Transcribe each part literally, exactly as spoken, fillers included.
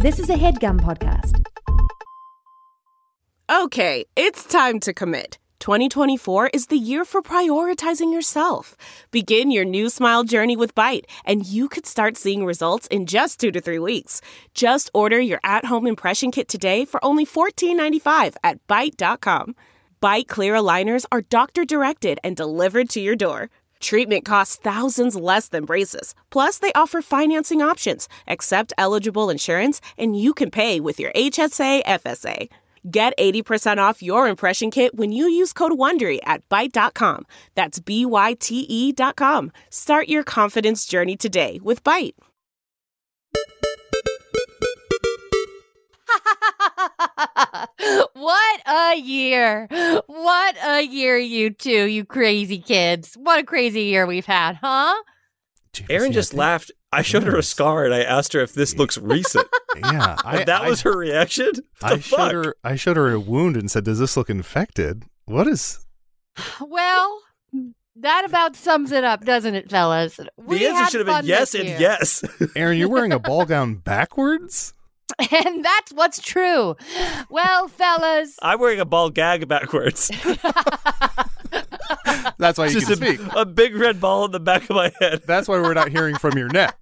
This is a HeadGum podcast. Okay, it's time to commit. twenty twenty-four is the year for prioritizing yourself. Begin your new smile journey with Byte, and you could start seeing results in just two to three weeks. Just order your at-home impression kit today for only fourteen ninety-five at byte dot com. Byte Clear aligners are doctor-directed and delivered to your door. Treatment costs thousands less than braces. Plus, they offer financing options, accept eligible insurance, and you can pay with your H S A F S A. Get eighty percent off your impression kit when you use code WONDERY at byte dot com. That's B Y T E dot com. Start your confidence journey today with Byte. What a year. What a year, you two, you crazy kids. What a crazy year we've had, huh? Erin just laughed. I showed her a scar and I asked her if this looks recent. Yeah. I, and that I, was her reaction? What I the showed fuck? her I showed her a wound and said, "Does this look infected?" What is Well, that about sums it up, doesn't it, fellas? We The answer had should have fun been yes this and year. yes. Erin, you're wearing a ball gown backwards? And that's what's true. Well, fellas. I'm wearing a ball gag backwards. That's why you Just can a, speak. a big red ball in the back of my head. That's why we're not hearing from your neck.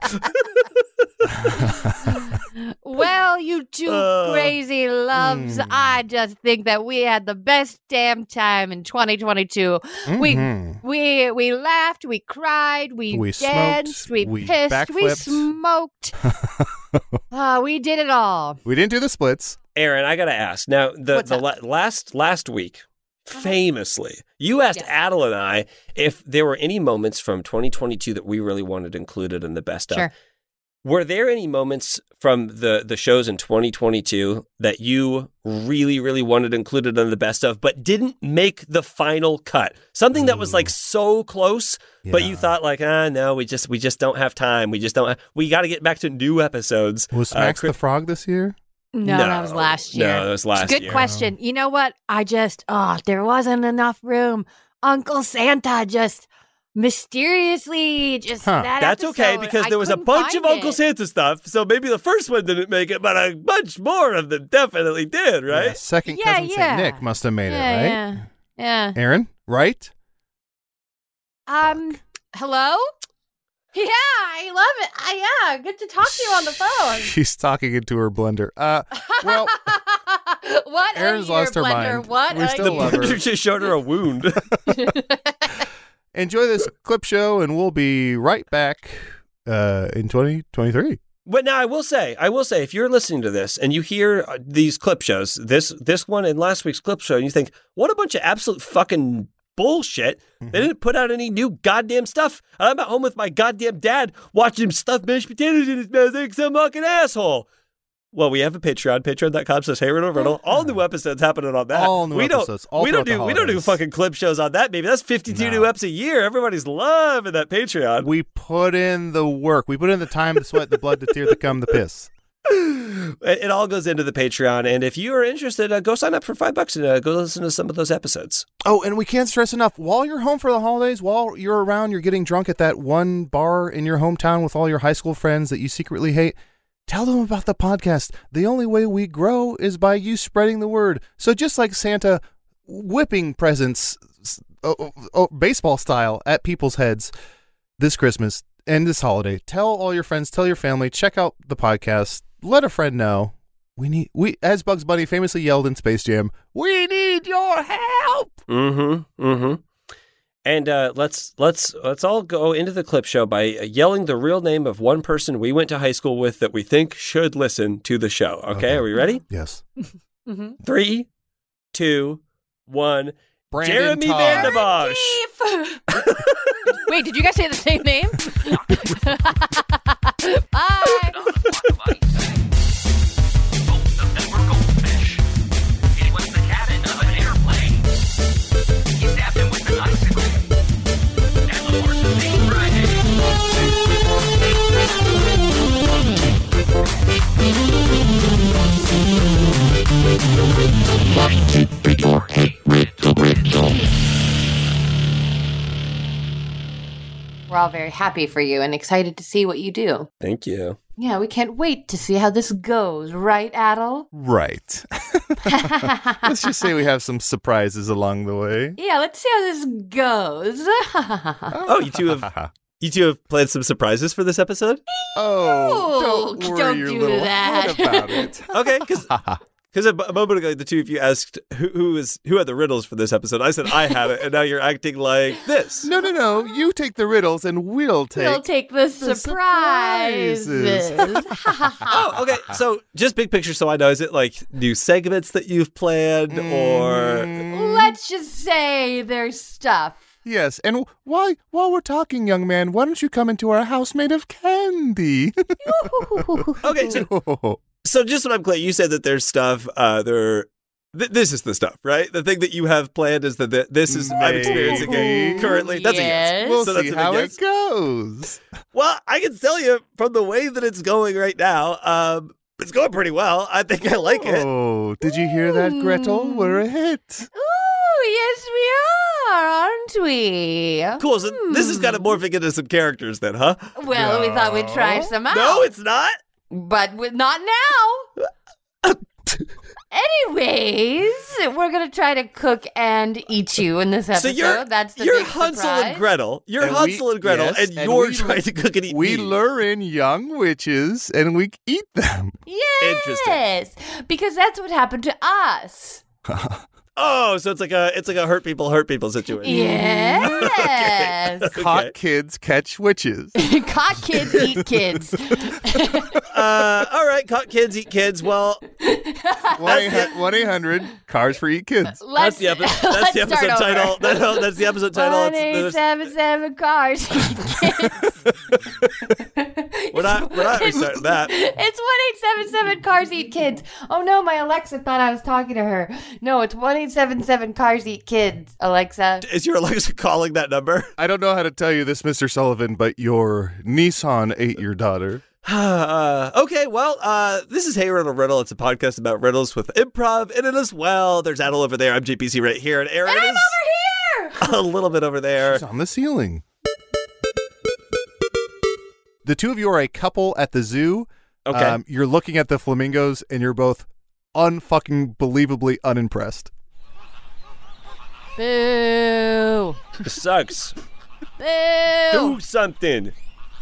Well, you two Uh, crazy loves, mm. I just think that we had the best damn time in twenty twenty-two. Mhm. We we we laughed, we cried, we, We danced, smoked, we, we pissed, we backflipped. smoked. uh, we did it all. We didn't do the splits. Erin, I got to ask. Now, the, What's the up? la- last last week, famously, you asked Yes. Adel and I if there were any moments from twenty twenty-two that we really wanted included in the best of. Sure. Were there any moments from the, the shows in twenty twenty-two that you really, really wanted included in the best of, but didn't make the final cut? Something that was like so close, but you Yeah. thought like, ah, no, we just we just don't have time. We just don't. Have, we got to get back to new episodes. Was Uh, Max Chris- the Frog this year? No, that was last year. No, that was last Good year. question. You know what? I just, oh, there wasn't enough room. Uncle Santa just mysteriously just Huh. that That's okay episode, because I there was a couldn't bunch of find Uncle it. Santa stuff, so maybe the first one didn't make it, but a bunch more of them definitely did, right? Yeah, second Yeah, cousin yeah. Saint Nick must have made Yeah, it, right? yeah, yeah. Erin, right? Um, hello? Yeah, I love it. I, yeah, good to talk to you on the phone. She's talking into her blender. Uh, well, what Erin's a year, lost her Blender. mind. What We a still The year. love her. picture just showed her a wound. enjoy this clip show, and we'll be right back uh, in twenty twenty-three. But now I will say, I will say, if you're listening to this and you hear uh, these clip shows, this this one and last week's clip show, and you think, what a bunch of absolute fucking bullshit. Mm-hmm. They didn't put out any new goddamn stuff. I'm at home with my goddamn dad watching him stuff mashed potatoes in his mouth like some fucking asshole. Well, we have a Patreon, patreon dot com slash Hey Riddle Riddle. All new episodes happening on that. All new we episodes, Don't, all we don't throughout do the we don't do holidays. fucking clip shows on that, baby. That's fifty-two No. new eps a year. Everybody's loving that Patreon. We put in the work. We put in the time, the sweat, the blood, the tear, the cum, the piss. It, it all goes into the Patreon, and if you are interested, uh, go sign up for five bucks and uh, go listen to some of those episodes. Oh, and we can't stress enough, while you're home for the holidays, while you're around, you're getting drunk at that one bar in your hometown with all your high school friends that you secretly hate, tell them about the podcast. The only way we grow is by you spreading the word. So just like Santa whipping presents, oh, oh, oh, baseball style, at people's heads this Christmas and this holiday, tell all your friends, tell your family, check out the podcast, let a friend know. We need, we, as Bugs Bunny famously yelled in Space Jam, we need your help. Mm-hmm. Mm-hmm. And uh, let's let's let's all go into the clip show by yelling the real name of one person we went to high school with that we think should listen to the show. Okay, Okay. are we ready? Yes. Mhm. Three, two, one. Brandon Jeremy Todd. Vanderbosch. Wait, did you guys say the same name? Bye. Both of them were goldfish. It was the cabin of an airplane. He stabbed him with an icicle. And the horse was named We're all very happy for you and excited to see what you do. Thank you. Yeah, we can't wait to see how this goes, right, Adel? Right. Let's just say we have some surprises along the way. Yeah, let's see how this goes. Oh, you two have you two have planned some surprises for this episode? Oh, don't Ooh, worry don't your do little that. head about it. Okay, because because a, a moment ago the two of you asked who who was who had the riddles for this episode. I said I had it, and now you're acting like this. No, no, no. You take the riddles, and we'll take. We'll take the, the surprises. surprises. Oh, okay. So just big picture, so I know. Is it like new segments that you've planned, or Let's just say there's stuff. Yes, and while while we're talking, young man, why don't you come into our house made of candy? okay? So, so just so I'm clear, you said that there's stuff. Uh, there. Th- this is the stuff, right? The thing that you have planned is that th- this is I'm experiencing it currently. That's a yes. Yes. We'll So that's see a big how yes. it goes. Well, I can tell you from the way that it's going right now, um, it's going pretty well. I think I like it. Oh, did you hear that, Gretel? Mm. We're a hit. Ooh, yes, we are, aren't we? Cool. So this is kind of morphing into some characters then, huh? Well, we thought we'd try No. some out. No, it's not. But with, not now. Anyways, we're going to try to cook and eat you in this episode. So you're That's the you're big Hansel surprise. and Gretel. You're And we- Hansel and Gretel, yes, and, and you're we- trying to cook and eat We me. lure in young witches, and we eat them. Yes, because that's what happened to us. Oh, so it's like a it's like a hurt people hurt people situation. Yes. Caught kids catch witches. Caught kids eat kids. Uh, all right, caught kids eat kids. Well, one eight hundred cars for eat kids. that's Let's, the epi- that's let's the episode start over. title. That- no, that's the episode title. One It's- eight there's- seven seven cars. We're not we're not restarting that. It's one eight seven seven cars eat kids. Oh no, my Alexa thought I was talking to her. No, it's one eight seven seven cars eat kids. Alexa. Is your Alexa calling that number? I don't know how to tell you this, Mister Sullivan, but your Nissan ate your daughter. uh, okay, well, uh, this is Hey Riddle Riddle. It's a podcast about riddles with improv in it as well. There's Adel over there. I'm J P C right here, and Aaron And I'm is over here. a little bit over there. It's on the ceiling. The two of you are a couple at the zoo. Okay. Um, you're looking at the flamingos, and you're both unfucking believably unimpressed. Boo. This sucks. Boo. Do something.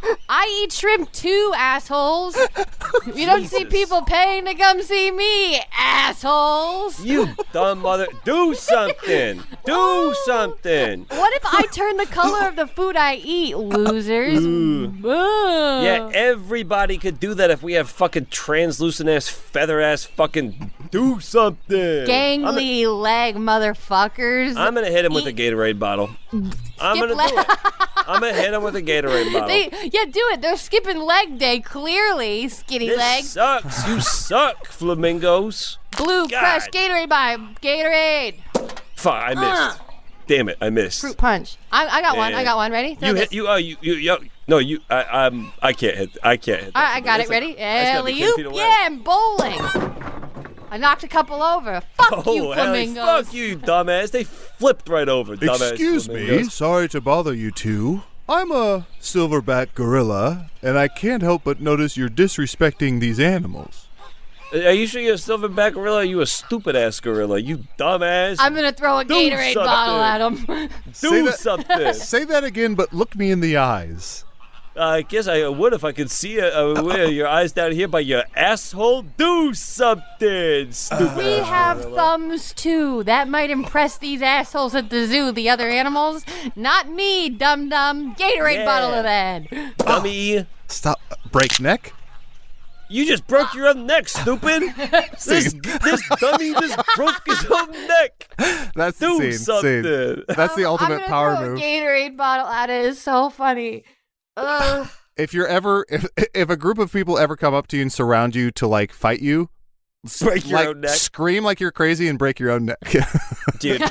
I eat shrimp too, assholes. You don't see Jesus. people paying to come see me, assholes. You dumb mother. Do something. Do something. What if I turn the color of the food I eat, losers? Boo. Yeah, everybody could do that if we have fucking translucent ass, feather ass fucking do something. Gangly leg motherfuckers. I'm gonna hit him with a Eat- Gatorade bottle. I'm Skip gonna leg- do it. I'm gonna hit him with a Gatorade bottle. They, yeah, do it. They're skipping leg day, clearly. Skinny this leg. sucks. You suck, flamingos. Blue God. Crush Gatorade by Gatorade. Fuck, I missed. Damn it, I missed. Fruit punch. I, I got one. I got one. Ready? Throw You this. hit. You. Oh, you. You. you no, you. I. Um. I can't hit. I can't hit. All that right, I from got there. it. Ready? That's like- that's gotta be ten Alley-oop. feet away. Yeah, I'm bowling. I knocked a couple over. Fuck Oh, you, hell, flamingos. fuck you, dumbass. They flipped right over, dumbass. Excuse me. flamingos. Sorry to bother you two. I'm a silverback gorilla, and I can't help but notice you're disrespecting these animals. Are you sure you're a silverback gorilla? Or are you a stupid ass gorilla? You dumbass. I'm gonna throw a Do Gatorade something. bottle at him. Say Do that- something. Say that again, but look me in the eyes. I guess I would if I could see uh, uh, where your eyes down here by your asshole. Do something, stupid. We have thumbs too. That might impress these assholes at the zoo. The other animals, not me, dum dum. Gatorade Yeah. bottle to that. Dummy. Stop. Break neck? You just broke your own neck, stupid. this, this dummy just broke his own neck. That's the Do scene. something. Scene. That's the I'm ultimate gonna power throw move. A Gatorade bottle at it. It's so funny. Ugh. If you're ever, if if a group of people ever come up to you and surround you to like fight you, s- Break your like, own neck. scream like you're crazy and break your own neck. Dude.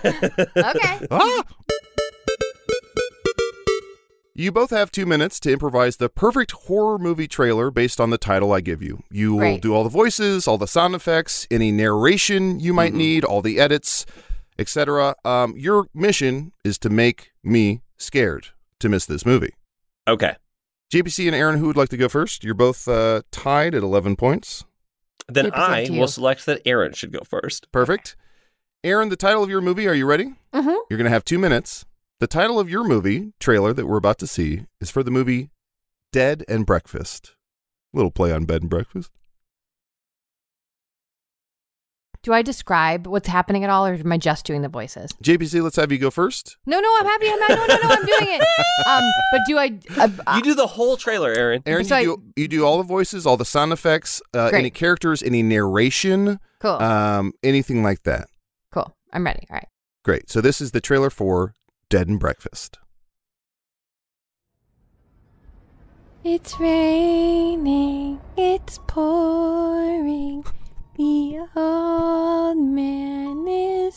Okay. Ah! You both have two minutes to improvise the perfect horror movie trailer based on the title I give you. You will Great. do all the voices, all the sound effects, any narration you might need, all the edits, et cetera. Um, your mission is to make me scared to miss this movie. Okay. J P C and Aaron, who would like to go first? You're both uh, tied at eleven points. Then Keep it up I to you. will select that Aaron should go first. Perfect. Aaron, the title of your movie, are you ready? Mm-hmm. You're going to have two minutes. The title of your movie trailer that we're about to see is for the movie Dead and Breakfast. Little play on Bed and Breakfast. Do I describe what's happening at all, or am I just doing the voices? J P C, let's have you go first. No, no, I'm happy. I'm not. No, no, no, I'm doing it. Um, but do I? Uh, uh, You do the whole trailer, Aaron. Aaron, So I- you, do, you do all the voices, all the sound effects, uh, Great. any characters, any narration, cool, um, anything like that. cool. I'm ready. All right. Great. So this is the trailer for Dead and Breakfast. It's raining. It's pouring. The old man is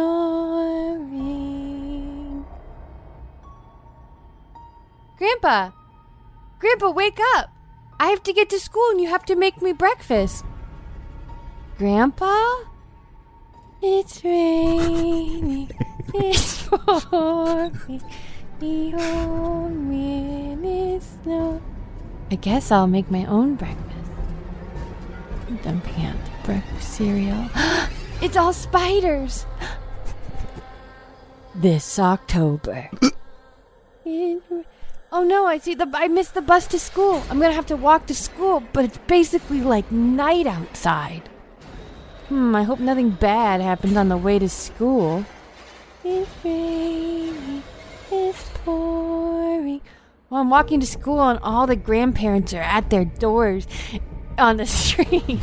snoring. Grandpa! Grandpa, wake up! I have to get to school and you have to make me breakfast. Grandpa? It's raining. It's pouring. The old man is snoring. I guess I'll make my own breakfast. Dumping out the breakfast cereal. It's all spiders. This October. It- oh no, I see the I missed the bus to school. I'm gonna have to walk to school, but it's basically like night outside. Hmm, I hope nothing bad happens on the way to school. It's raining, it's pouring. Well, I'm walking to school and all the grandparents are at their doors on the street,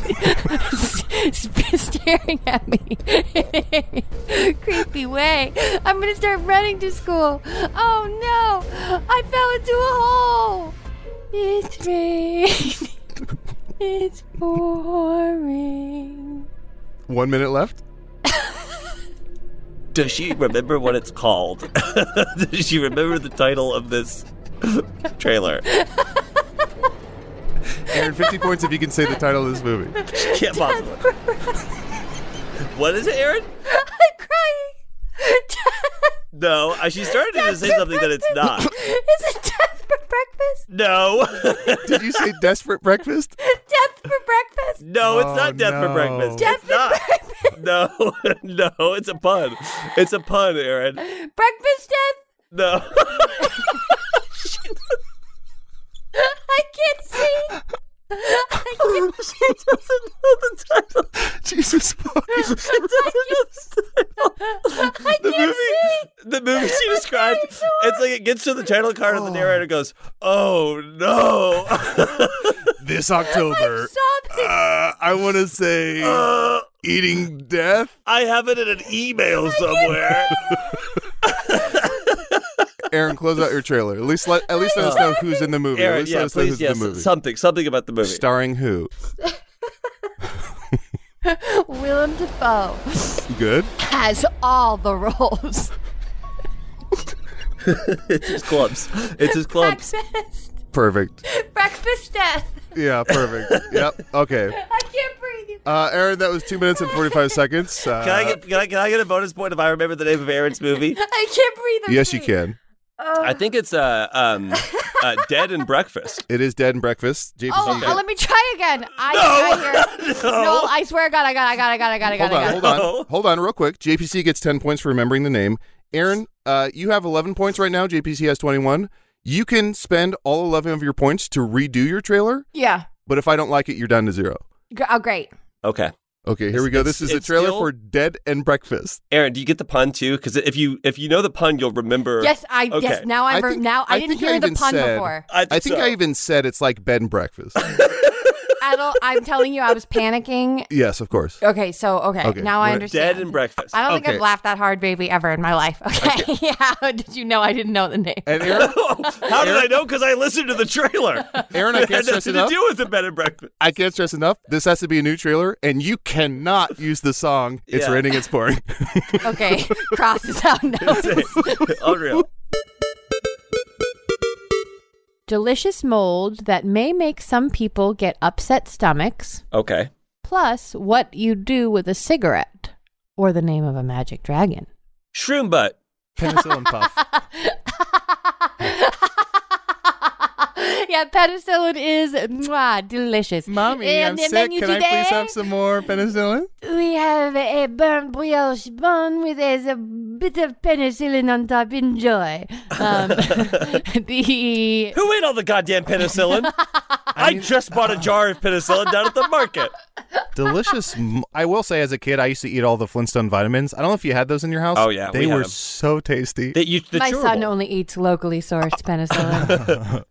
staring at me. Creepy way. I'm gonna start running to school. Oh no! I fell into a hole. It's raining. It's pouring. One minute left. Does she remember what it's called? Does she remember the title of this trailer? Aaron, fifty points if you can say the title of this movie. Can't possibly. What is it, Aaron? I'm crying. No, uh, she started to say something that it's not. Is it death for breakfast? No. Did you say Desperate Breakfast? Death for breakfast? No, it's Oh, not death for no. breakfast. Death It's not. No, no, it's a pun. It's a pun, Aaron. Breakfast death? No. I can't see. I can't She doesn't know the title. Jesus fuck. She doesn't know the title. I The can't movie, see. the movie she described, it's like it gets to the title card and the narrator goes, "Oh no." This October, Sobbing. uh, I want to say Uh, eating death. I have it in an email somewhere. Aaron, close out your trailer. At least let at least let us know who's in the movie. At Aaron, least yeah, let us know please, who's yes, in the movie. something, something about the movie. Starring who? Willem Dafoe Good. has all the roles. It's his clubs. It's his clubs. Breakfast. Perfect. Breakfast death. Yeah, perfect. Yep. Okay. I can't breathe. Uh, Aaron, that was two minutes and forty-five seconds. Uh, Can I get can I, can I get a bonus point if I remember the name of Aaron's movie? I can't breathe. I'm Yes, you breathing. can. I think it's uh um uh, Dead and Breakfast. It is Dead and Breakfast. J P C. Oh, you uh, got- let me try again. I, No. I hear. No. No, I swear to God, I got, I got, I got, I got, I got, Hold I on, got. hold on, No. hold on, real quick. J P C gets ten points for remembering the name. Aaron, uh, you have eleven points right now. J P C has twenty-one. You can spend all eleven of your points to redo your trailer, Yeah. but if I don't like it, you're down to zero. Gr- Oh, great. Okay. Okay, here we go. It's- This is the it's trailer still- for Dead and Breakfast. Aaron, do you get the pun too? Because if you if you know the pun, you'll remember. Yes, I. Okay. Yes, now I. I Re- think- now I, I didn't think I hear the even pun said- before. I think, I think so. I even said it's like bed and breakfast. Adult, I'm telling you, I was panicking. Yes, of course. Okay, so okay, Okay, now I we're understand. Dead and Breakfast. I don't think Okay. I've laughed that hard, baby, ever in my life. Okay, yeah. How did you know I didn't know the name? And Aaron, How did I know? Because I listened to the trailer. Aaron, I It can't had stress nothing to enough. do with the Bed and Breakfast. I can't stress enough. This has to be a new trailer, and you cannot use the song "It's Yeah. Raining, It's Pouring." Okay, crosses out That's notes. it. Unreal. Delicious mold that may make some people get upset stomachs. Okay. Plus, what you do with a cigarette, or the name of a magic dragon. Shroom butt. Penicillin puff. Yeah, penicillin is mwah, delicious. Mommy, And I'm the sick. menu Can I today, please have some more penicillin? We have a burnt brioche bun with there's a bit of penicillin on top. Enjoy. Um, the Who ate all the goddamn penicillin? I just bought a jar of penicillin down at the market. Delicious. m- I will say, as a kid, I used to eat all the Flintstone vitamins. I don't know if you had those in your house. Oh, yeah, They we had were them. so tasty. That you, the my son chewable. only eats locally sourced penicillin.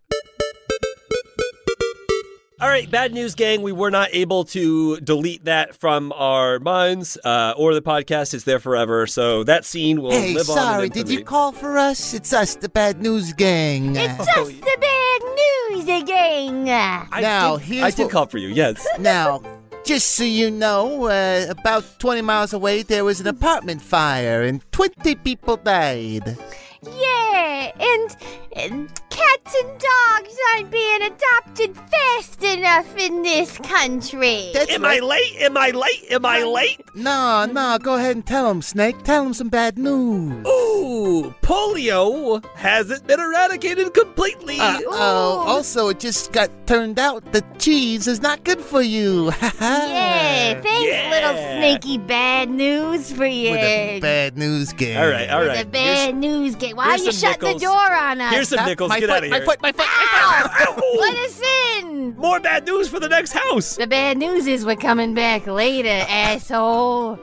All right, bad news, gang. We were not able to delete that from our minds uh, or the podcast. It's there forever. So that scene will Hey, live on. sorry, in did you infamy. call for us? It's us, the Bad News Gang. It's just the bad news again. I Now, did, here's I did what- call for you, yes. Now, just so you know, uh, about twenty miles away, there was an apartment fire and twenty people died. Yeah, and, and cats and dogs aren't being adopted fast enough in this country. That's Am right. I late? Am I late? Am I late? No, no, go ahead and tell them, Snake. Tell them some bad news. Ooh, polio hasn't been eradicated completely. Uh-oh. Also, it just got turned out that cheese is not good for you. Yeah, thanks, Yeah. little snaky bad news for you. With the Bad News Gang. all right, all With right. the bad news game. Why are here's you some shutting nickels. the door on us? Here's some Stop. nickels. My Get foot, out of my here. foot, my foot, my Ow! Ow! Let us in. More bad news for the next house. The bad news is we're coming back later, asshole.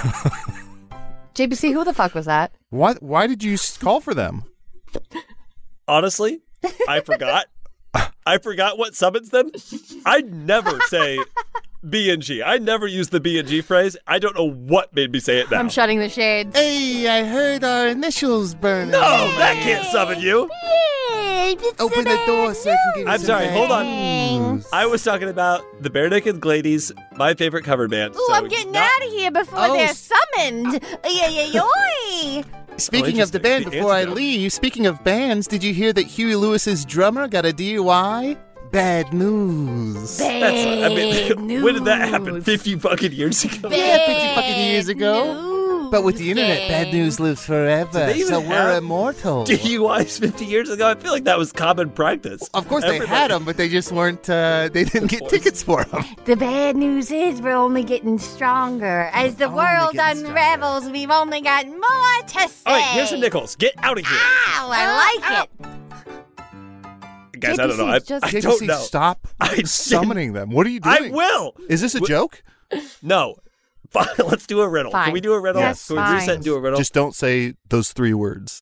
J B C, who the fuck was that? What? Why did you s- call for them? Honestly, I forgot. I forgot what summons them. I never say B and G. I never use the B and G phrase. I don't know what made me say it now. I'm shutting the shades. Hey, I heard our initials burning. No, that can't summon you. Yay, it's Open the bad door so I can give you I'm some sorry, bad hold on. news. I was talking about the Bare Naked Ladies, my favorite cover band. Ooh, so I'm getting not- out of here before Oh, they're s- summoned. Yeah, yeah, yoy. Speaking of the interesting. band, The before I antidote. leave, speaking of bands, did you hear that Huey Lewis's drummer got a D U I? Bad news. Bad That's, I mean, news. when did that happen? fifty fucking years ago? Yeah, fifty fucking years ago. News. But with the internet, bad news lives forever, Do they even so we're have immortal. D U Is fifty years ago? I feel like that was common practice. Of course, they Everybody- had them, but they just weren't. Uh, they didn't get tickets for them. The bad news is we're only getting stronger. As the Only world getting unravels, we've only got more to say. All right, here's some nickels. Get out of here. Ow, I like it. Guys, I don't know. I, Just- I J P don't C, know. stop I didn't- summoning them. What are you I doing? will. Is this a Wh- joke? No. Fine, let's do a riddle. Fine. Can we do a riddle? Yes, Can we fine. reset and do a riddle? Just don't say those three words.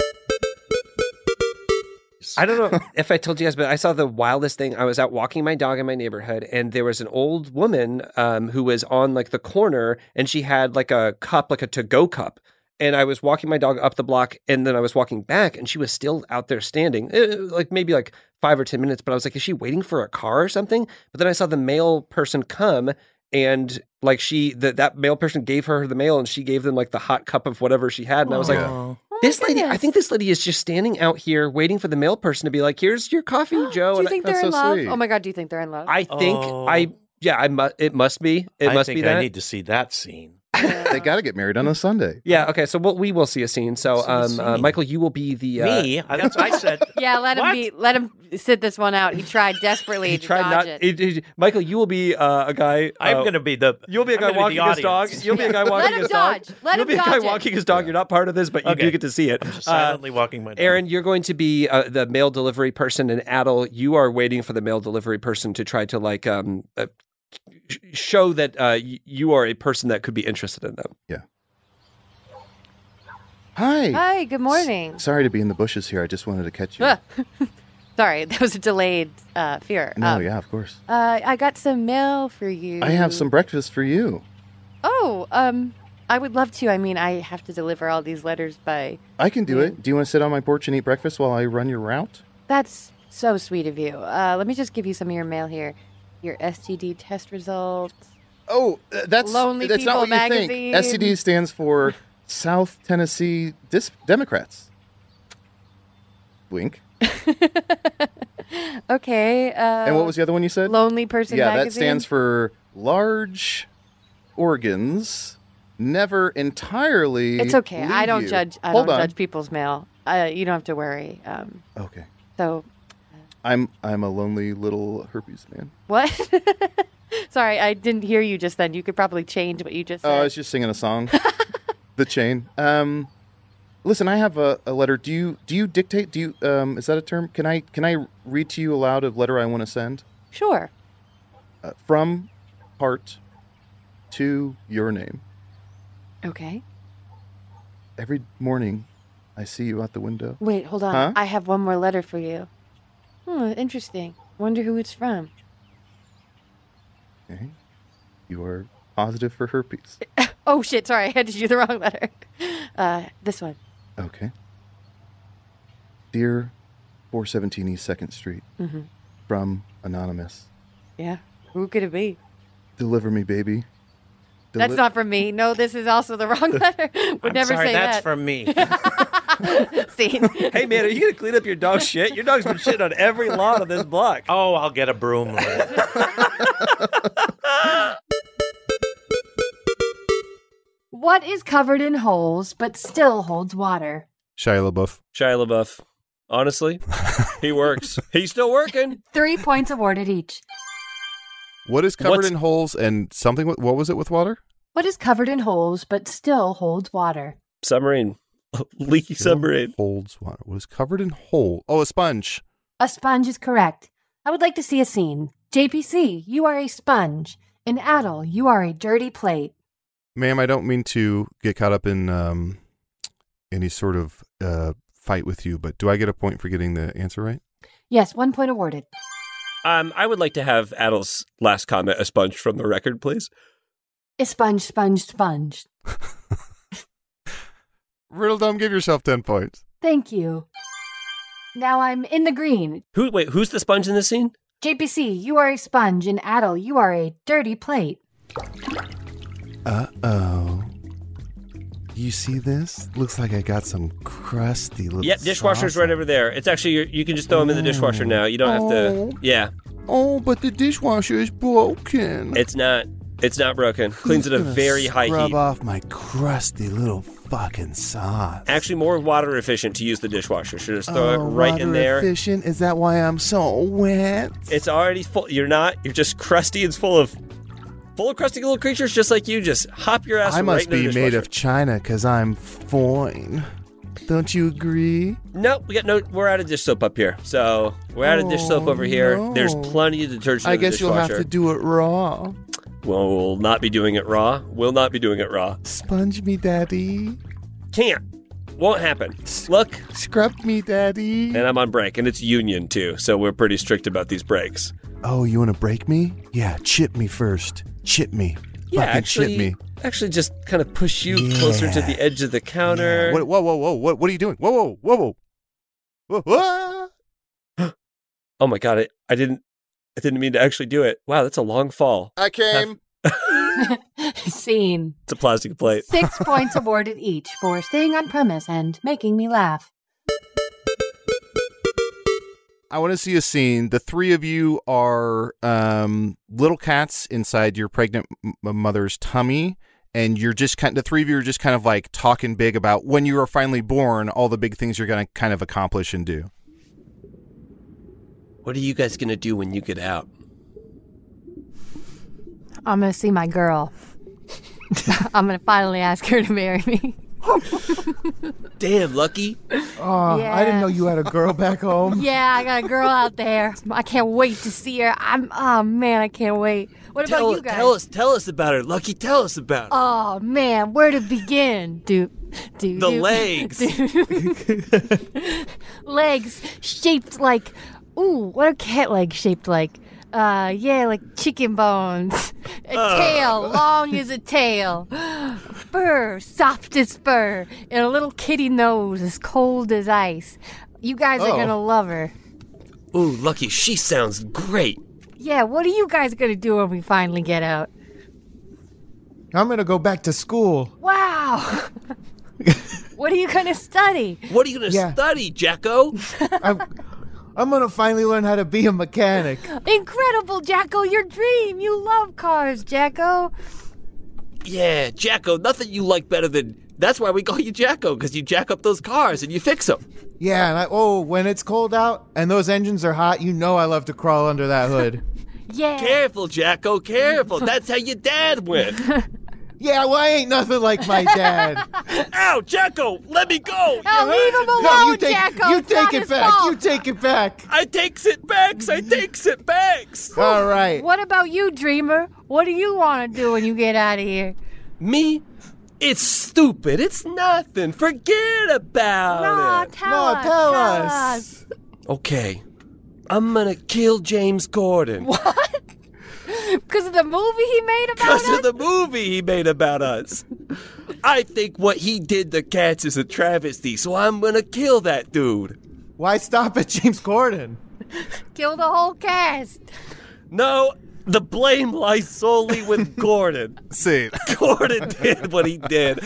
I don't know if I told you guys, but I saw the wildest thing. I was out walking my dog in my neighborhood, and there was an old woman um, who was on like the corner, and she had like a cup, like a to-go cup. And I was walking my dog up the block, and then I was walking back, and she was still out there standing, eh, like maybe like five or ten minutes. But I was like, is she waiting for a car or something? But then I saw the mail person come, and like she, that that mail person gave her the mail, and she gave them like the hot cup of whatever she had. And I was like, Oh my this lady, I goodness. think this lady is just standing out here waiting for the mail person to be like, here's your coffee, Joe. Do you And I- think they're that's in so love? sweet. Oh my god, do you think they're in love? I think Oh. I, yeah, I mu- it must be. It I must think be that. I need to see that scene. They got to get married on a Sunday. Yeah. Okay. So we'll, we will see a scene. So, See a um, uh, scene. Michael, you will be the uh, Me? I- That's what I said. yeah, let him What? be. Let him sit this one out. He tried desperately He to tried dodge not. it. it- it- Michael, you will be uh, a guy. I'm uh, going to be the. You'll be a I'm guy gonna walking the his dog. audience. You'll be a guy Let walking him his dodge. dog. Let You'll him be a guy dodge it. walking his dog. You're not part of this, but you Okay. do get to see it. I'm just Uh, silently walking my dog. Aaron, you're going to be uh, the mail delivery person, and Adel, you are waiting for the mail delivery person to try to like um uh, sh- show that uh, y- you are a person that could be interested in them. Hi. Hi, good morning. Sorry to be in the bushes here. I just wanted to catch you. Ah. Sorry, that was a delayed uh, fear. No, Um, yeah, of course. Uh, I got some mail for you. I have some breakfast for you. Oh, um, I would love to. I mean, I have to deliver all these letters by. I can do Yeah. it. Do you want to sit on my porch and eat breakfast while I run your route? That's so sweet of you. Uh, let me just give you some of your mail here. Your S T D test results. Oh, uh, that's Lonely that's not People what you magazine. think. S T D stands for South Tennessee Dis- Democrats. Wink. Okay. Uh, And what was the other one you said? Lonely Person yeah, magazine? that stands for large organs never entirely. It's okay. I leave don't you. judge. I Hold don't on. judge people's mail. Uh, you don't have to worry. Um, Okay. so I'm I'm a lonely little herpes man. What? Sorry, I didn't hear you just then. You could probably change what you just Oh, said. I was just singing a song. The Chain. Um, listen, I have a, a letter. Do you do you dictate? Do you um is that a term? Can I can I read to you aloud a letter I want to send? Sure. Uh, from heart to your name. Okay. Every morning, I see you out the window. Wait, hold on. Huh? I have one more letter for you. Hmm, interesting. Wonder who it's from. Okay. You are positive for herpes. Oh, shit. Sorry. I handed you the wrong letter. Uh, this one. Okay. Dear four seventeen East second Street. Mm-hmm. From Anonymous. Yeah. Who could it be? Deliver me, baby. That's Deli- not from me. No, this is also the wrong letter. Would I'm never sorry, say that's that. from me. Scene. Hey, man, are you going to clean up your dog's shit? Your dog's been shitting on every lawn on this block. Oh, I'll get a broom later. What is covered in holes but still holds water? Shia LaBeouf. Shia LaBeouf. Honestly, he works. He's still working. Three points awarded each. What is covered What's- in holes and something? With, what was it with water? What is covered in holes but still holds water? Submarine. Leaky submarine. Holds water. What is covered in hole? Oh, a sponge. A sponge is correct. I would like to see a scene. J P C, you are a sponge. In Adel, you are a dirty plate. Ma'am, I don't mean to get caught up in um, any sort of uh, fight with you, but do I get a point for getting the answer right? Yes, one point awarded. Um, I would like to have Adel's last comment expunged from the record, please. A sponge, sponge, sponge. Riddle Dumb, give yourself ten points. Thank you. Now I'm in the green. Who? Wait, who's the sponge in this scene? J P C, you are a sponge. In Adel, you are a dirty plate. Uh-oh. You see this? Looks like I got some crusty little Yep, dishwasher's sauce right on- over there. It's actually, you can just throw them in the dishwasher now. You don't have Oh. to. Yeah, Oh, but the dishwasher is broken. it's not. It's not broken. Cleans at a Gonna very high Rub heat. off my crusty little fucking sauce. Actually, more water efficient to use the dishwasher. Should just throw oh, it right in water there. Efficient? Is that why I'm so wet? It's already full. You're not. You're just crusty. It's full of, full of crusty little creatures just like you. Just hop your ass I right must into the be made dishwasher. of China because I'm fine. Don't you agree? Nope, we got no. We're out of dish soap up here, so we're out of dish soap Oh, over here. no. There's plenty of detergent. I in the guess you'll have dishwasher. to do it raw. Well, we'll not be doing it raw. We'll not be doing it raw. Sponge me, daddy. Can't. Won't happen. Look, Scrub me, daddy. and I'm on break, and it's union too, so we're pretty strict about these breaks. Oh, you want to break me? Yeah, chip me first. Chip me. Yeah, Fucking actually, chip me. actually, just kind of push you closer to Yeah. the edge of the counter. Yeah. What, whoa, whoa, whoa. What, what are you doing? Whoa, whoa, whoa, whoa. Whoa, whoa. Oh my god, I, I didn't, I didn't mean to actually do it. Wow, that's a long fall. I came. Scene. It's a plastic plate. Six points awarded each for staying on premise and making me laugh. I want to see a scene. The three of you are um, little cats inside your pregnant m- mother's tummy, and you're just kind. The three of you are just kind of like talking big about when you are finally born, all the big things you're going to kind of accomplish and do. What are you guys gonna do when you get out? I'm going to see my girl. I'm going to finally ask her to marry me. Damn, Lucky. Oh, Yeah. I didn't know you had a girl back home. Yeah, I got a girl out there. I can't wait to see her. I'm. Oh man, I can't wait. What Tell, about you guys? tell us, tell us about her, Lucky. Tell us about her. Oh man, where to begin? Do, do The do- legs. do- legs shaped like. Ooh, what are cat legs shaped like? Uh, yeah, like chicken bones. A tail, long as a tail. Fur, soft as fur, and a little kitty nose as cold as ice. You guys are Oh. gonna love her. Ooh, Lucky, she sounds great. Yeah, what are you guys gonna do when we finally get out? I'm gonna go back to school. Wow! What are you gonna study? What are you gonna Yeah. study, Jacko? I'm, I'm gonna finally learn how to be a mechanic. Incredible, Jacko, your dream! You love cars, Jacko! Yeah, Jacko, nothing you like better than. That's why we call you Jacko, because you jack up those cars and you fix them. Yeah, and I, oh, when it's cold out and those engines are hot, you know I love to crawl under that hood. Yeah. Careful, Jacko, careful. That's how your dad went. Yeah, well, I ain't nothing like my dad. Ow, Jacko, let me go. Oh, leave him alone, No, you take, Jacko. you It's not take it his back. fault. You take it back. I takes it backs. I takes it backs. All right. What about you, Dreamer? What do you want to do when you get out of here? Me? It's stupid. It's nothing. Forget about No, it. tell No, us. tell tell us. us. Okay. I'm gonna kill James Corden. Because of the movie he made about Because us? of the movie he made about us. I think what he did to cats is a travesty, so I'm gonna kill that dude. Why stop at James Corden? Kill the whole cast. No, the blame lies solely with Gordon. See, Gordon did what he did.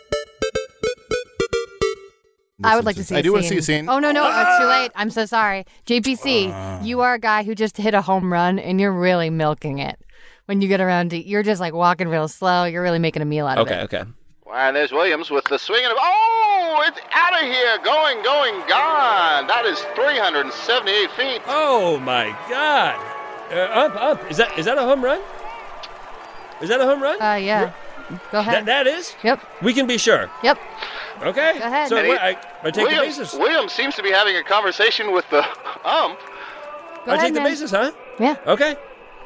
I would like to see I a do want to scene. see a scene. Oh, no, no. It's too late. I'm so sorry. J P C, you are a guy who just hit a home run, and you're really milking it. When you get around to, you're just like walking real slow. You're really making a meal out of Okay, it. okay. And there's Williams with the swing. And oh, it's out of here. Going, going, gone. That is three hundred seventy-eight feet. Oh my God! Uh, up, up. Is that is that a home run? Is that a home run? Uh, yeah. Go ahead. That that is. Yep. We can be sure. Yep. Okay. Go ahead. So And what, he- I, I take Williams, the bases. Williams seems to be having a conversation with the ump. Go I ahead, take the man. bases, huh? Yeah. Okay.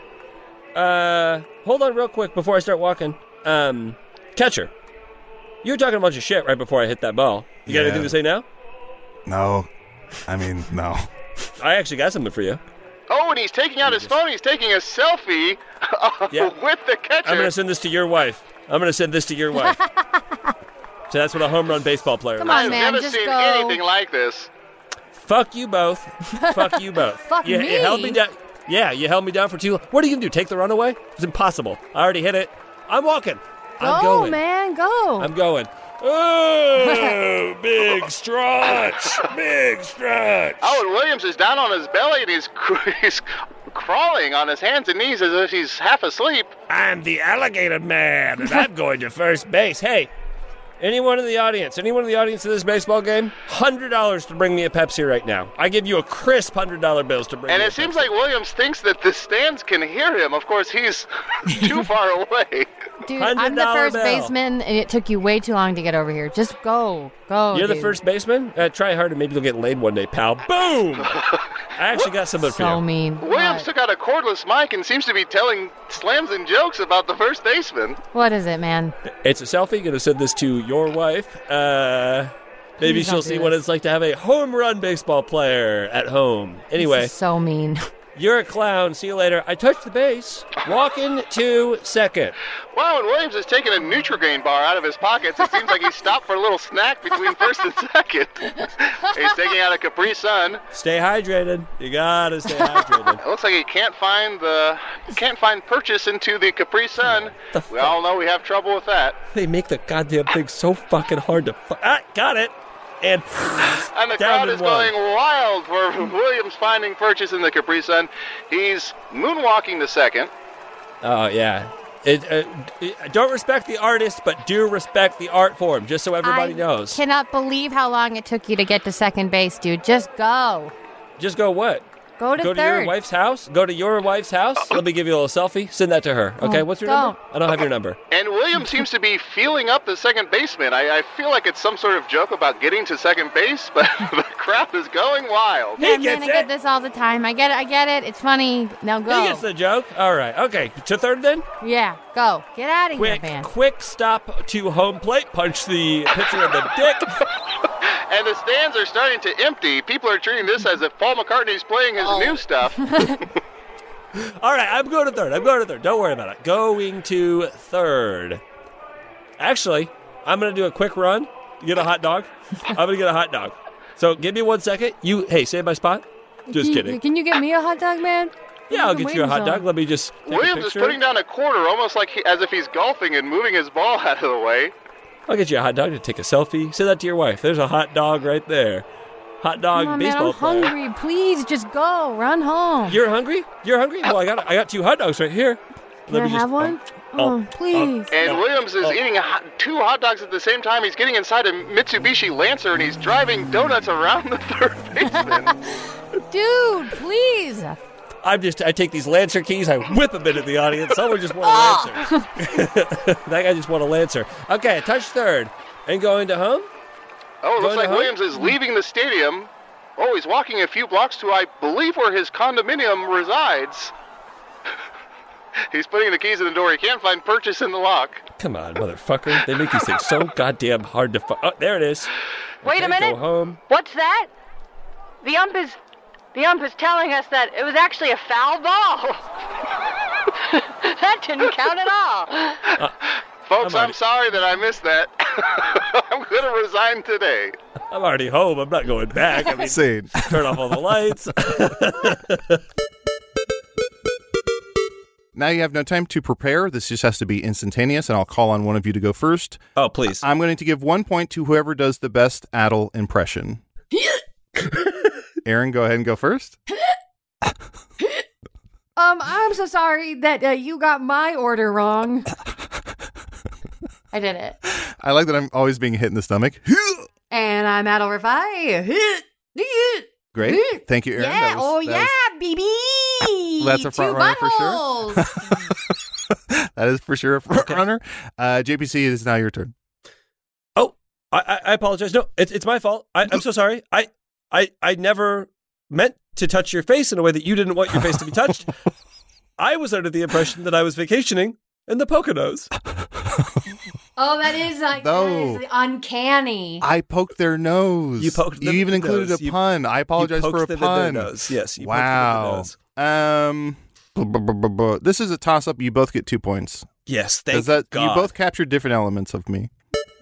Uh, hold on real quick before I start walking. Um, catcher, you were talking a bunch of shit right before I hit that ball. You got Yeah. anything to say now? No, I mean, no. I actually got something for you. Oh, and he's taking out his phone. He's taking a selfie Yeah. with the catcher. I'm gonna send this to your wife. I'm gonna send this to your wife. So that's what a home run baseball player Come looks on, I've man, never just seen go. anything like this. Fuck you both. Fuck you both. Fuck you, me? You held me down. Yeah, you held me down for too long. What are you gonna do? Take the runaway? It's impossible. I already hit it. I'm walking. I'm Go, going. man. Go. I'm going. Oh, big stretch. Big stretch. Oh, and Williams is down on his belly and he's, cr- he's crawling on his hands and knees as if he's half asleep. I'm the alligator man, and I'm going to first base. Hey, anyone in the audience, anyone in the audience of this baseball game, one hundred dollars to bring me a Pepsi right now. I give you a crisp one hundred dollar bills to bring And me a it seems Pepsi. like Williams thinks that the stands can hear him. Of course, he's too far away. Dude, one hundred I'm the dollar first bill. baseman, and it took you way too long to get over here. Just go. Go, You're the dude. first baseman? Uh, try hard and maybe you'll get laid one day, pal. Boom! I actually got something for So you. mean. Williams What? took out a cordless mic and seems to be telling slams and jokes about the first baseman. What is it, man? It's a selfie. Going to send this to your wife. Uh, maybe Please she'll don't do see what this. it's like to have a home run baseball player at home. Anyway. This is so mean. You're a clown. See you later. I touched the base. Walking to second. Wow, and Williams is taking a Nutrigrain bar out of his pockets. It seems like he stopped for a little snack between first and second. He's taking out a Capri Sun. Stay hydrated. You gotta stay hydrated. It looks like he can't find the can't find purchase into the Capri Sun. The We all know we have trouble with that. They make the goddamn thing so fucking hard to. Fu- ah, got it. And And the down crowd in is one. going wild for Williams finding purchase in the Capri Sun. He's moonwalking to second. Oh yeah. It, uh, it- don't respect the artist, but do respect the art form, just so everybody I knows. cannot believe how long it took you to get to second base, dude. Just go. Just go what? Go to Go to third. your wife's house. Go to your wife's house. Let me give you a little selfie. Send that to her. Okay. Oh, What's your don't. number? I don't have your number. And Williams seems to be feeling up the second baseman. I, I feel like it's some sort of joke about getting to second base, but the crowd is going wild. He Yeah, man, gets I get it. this all the time. I get it. I get it. It's funny. Now go. He gets the joke. All right. Okay. To third then. Yeah, go. Get out of here, Quick, man. quick stop to home plate. Punch the pitcher in the dick. And the stands are starting to empty. People are treating this as if Paul McCartney's playing his new stuff. All right, I'm going to third. I'm going to third. Don't worry about it. Going to third. Actually, I'm going to do a quick run. Get a hot dog. I'm going to get a hot dog. So give me one second. You, hey, save my spot. Just can, kidding. You, can you get me a hot dog, man? Yeah, I'll I've get been you a waiting hot so dog. long. Let me just take Williams a is picture. putting down a quarter almost like he, as if he's golfing and moving his ball out of the way. I'll get you a hot dog to take a selfie. Send that to your wife. There's a hot dog right there. Hot dog Come on, man. baseball I'm player. hungry. Please, just go. Run home. You're hungry? You're hungry? Well, I got I got two hot dogs right here. Can Let I me just- have one? oh, Oh, please. And No. Williams is Oh. eating a hot, two hot dogs at the same time. He's getting inside a Mitsubishi Lancer and he's driving donuts around the third baseman. Dude, please. I'm just, I take these Lancer keys, I whip them into the audience. Someone just won a Lancer. That guy just won a Lancer. Okay, touch third. And going to home? Oh, it looks Going to like home? Williams is leaving the stadium. Oh, he's walking a few blocks to, I believe, where his condominium resides. He's putting the keys in the door. He can't find purchase in the lock. Come on, motherfucker. They make these things so goddamn hard to find. Oh, there it is. Wait a Okay, minute. Go home. What's that? The ump is the ump is telling us that it was actually a foul ball. That didn't count at all. Folks, I'm I'm, already- sorry that I missed that. I'm going to resign today. I'm already home. I'm not going back. I mean, Insane. turn off all the lights. Now you have no time to prepare. This just has to be instantaneous, and I'll call on one of you to go first. Oh, please. I'm going to give one point to whoever does the best Adel impression. Aaron, go ahead and go first. Um, I'm so sorry that uh, you got my order wrong. I did it. I like that I'm always being hit in the stomach. And I'm Adel Rafai. Great. Thank you, Aaron. Yeah, That was- oh that yeah, baby. That's a front Two runner for sure. buttholes. was- that is for sure a front runner. Uh, J P C, it is now your turn. Oh, I, I, I apologize. No, it's it's my fault. I, I'm so sorry. I, I, I never meant to touch your face in a way that you didn't want your face to be touched. I was under the impression that I was vacationing in the Poconos. Oh, that is like No. that is uncanny. I poked their nose. You poked You them even in the included nose. a You- pun. I apologize you for a poked them in pun. their nose. Yes, you Wow. poked them in the nose. Um, bu- bu- bu- bu- bu- this is a toss up. You both get two points. Yes, thank Does that God. you both captured different elements of me?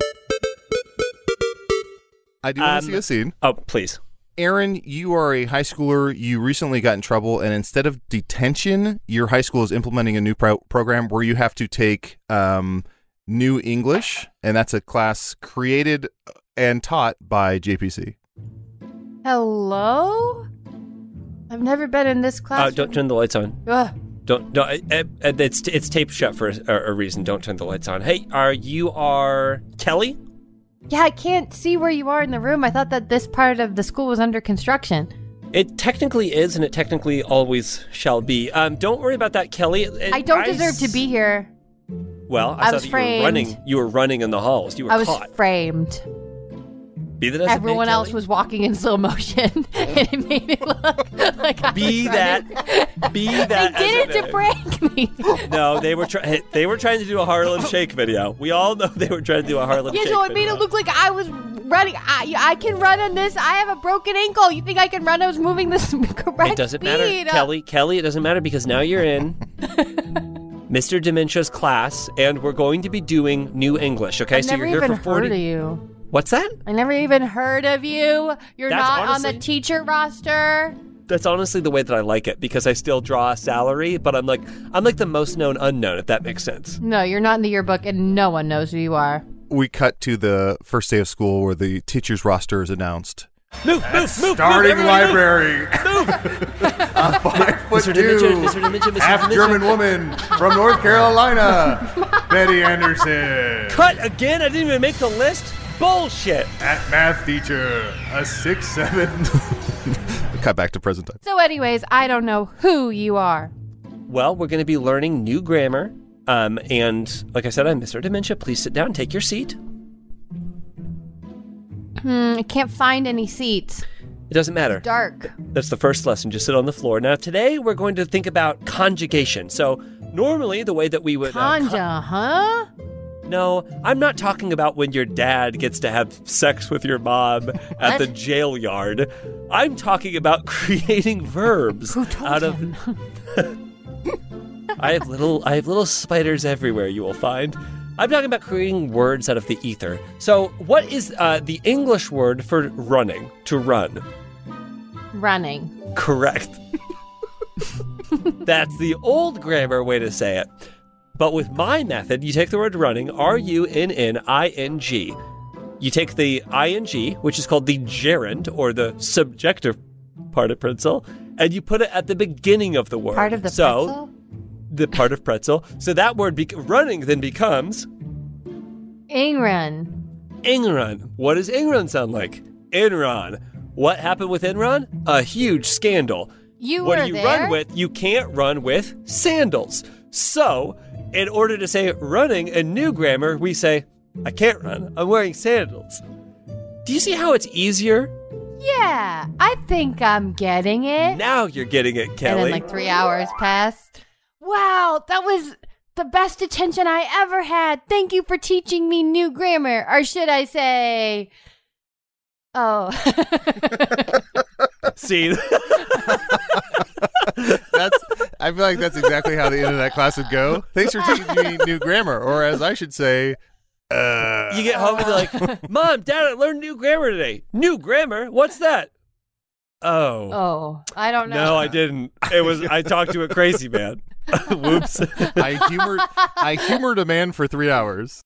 I do want Um, to see a scene. Oh, please. Aaron, you are a high schooler. You recently got in trouble, and instead of detention, your high school is implementing a new pro- program where you have to take um, New English, and that's a class created and taught by J P C. Hello? I've never been in this class. Uh, don't turn the lights on. Ugh. Don't. Don't. uh, uh, it's it's taped shut for a, a reason. Don't turn the lights on. Hey, are you are Kelly? Yeah, I can't see where you are in the room. I thought that this part of the school was under construction. It technically is, and it technically always shall be. Um, don't worry about that, Kelly. It- I don't I deserve to s- be here. Well, I, I saw was that you framed. were running. You were running in the halls. You were I was caught. framed. Be that as it may, Everyone else Kelly. was walking in slow motion, and it made it look like I Be was running. that. Be that. They as did it may. to prank me. No, they were trying. They were trying to do a Harlem Shake video. We all know they were trying to do a Harlem Yeah, Shake. so it made video. it look like I was running. I, I can run on this. I have a broken ankle. You think I can run? I was moving this correct It doesn't speed. matter, Kelly. Kelly, it doesn't matter because now you're in Mister Dementia's class, and we're going to be doing New English. Okay, I've so never you're here even for forty. heard of you. What's that? I never even heard of you. You're That's not on honestly- the teacher roster. That's honestly the way that I like it because I still draw a salary, but I'm like I'm like the most known unknown, if that makes sense. No, you're not in the yearbook, and no one knows who you are. We cut to the first day of school where the teacher's roster is announced. Move, move, move, move, Starting everybody move. library. A five foot Mister two, Dimension, Mister Dimension, Mister half Dimension. German woman from North Carolina, Betty Anderson. Cut again? I didn't even make the list? Bullshit. At math teacher, a six seven. Cut back to present time. So, anyways, I don't know who you are. Well, we're going to be learning new grammar. Um, and like I said, I'm Mister Dementia. Please sit down, take your seat. Hmm, I can't find any seats. It doesn't matter. Dark. That's the first lesson. Just sit on the floor. Now, today we're going to think about conjugation. So, normally the way that we would. uh, con- Conja, huh? no, I'm not talking about when your dad gets to have sex with your mom at the What? jail yard. I'm talking about creating verbs Who told out of. him? I have little. I have little spiders everywhere. You will find. I'm talking about creating words out of the ether. So, what is uh, the English word for running? To run. Running. Correct. That's the old grammar way to say it. But with my method, you take the word running, R U N N I N G. You take the ing, which is called the gerund, or the subjective participle, and you put it at the beginning of the word. Part of the so, pretzel? the part of pretzel. So that word be- running then becomes Ingrun. Ingrun. What does Ingrun sound like? Enron. What happened with Enron? A huge scandal. You what were do you there? run with? You can't run with sandals. So, in order to say running in new grammar, we say, I can't run. I'm wearing sandals. Do you see how it's easier? Yeah, I think I'm getting it. Now you're getting it, Kelly. And then like three hours passed. Wow, that was the best attention I ever had. Thank you for teaching me new grammar. Or should I say... Oh. See? That's. I feel like that's exactly how the end of that class would go. Thanks for teaching me new grammar. Or as I should say... Uh, You get home and you're like, Mom, Dad, I learned new grammar today. New grammar? What's that? Oh. Oh, I don't know. No, I didn't. It was, I talked to a crazy man. Whoops. I humored, I humored a man for three hours.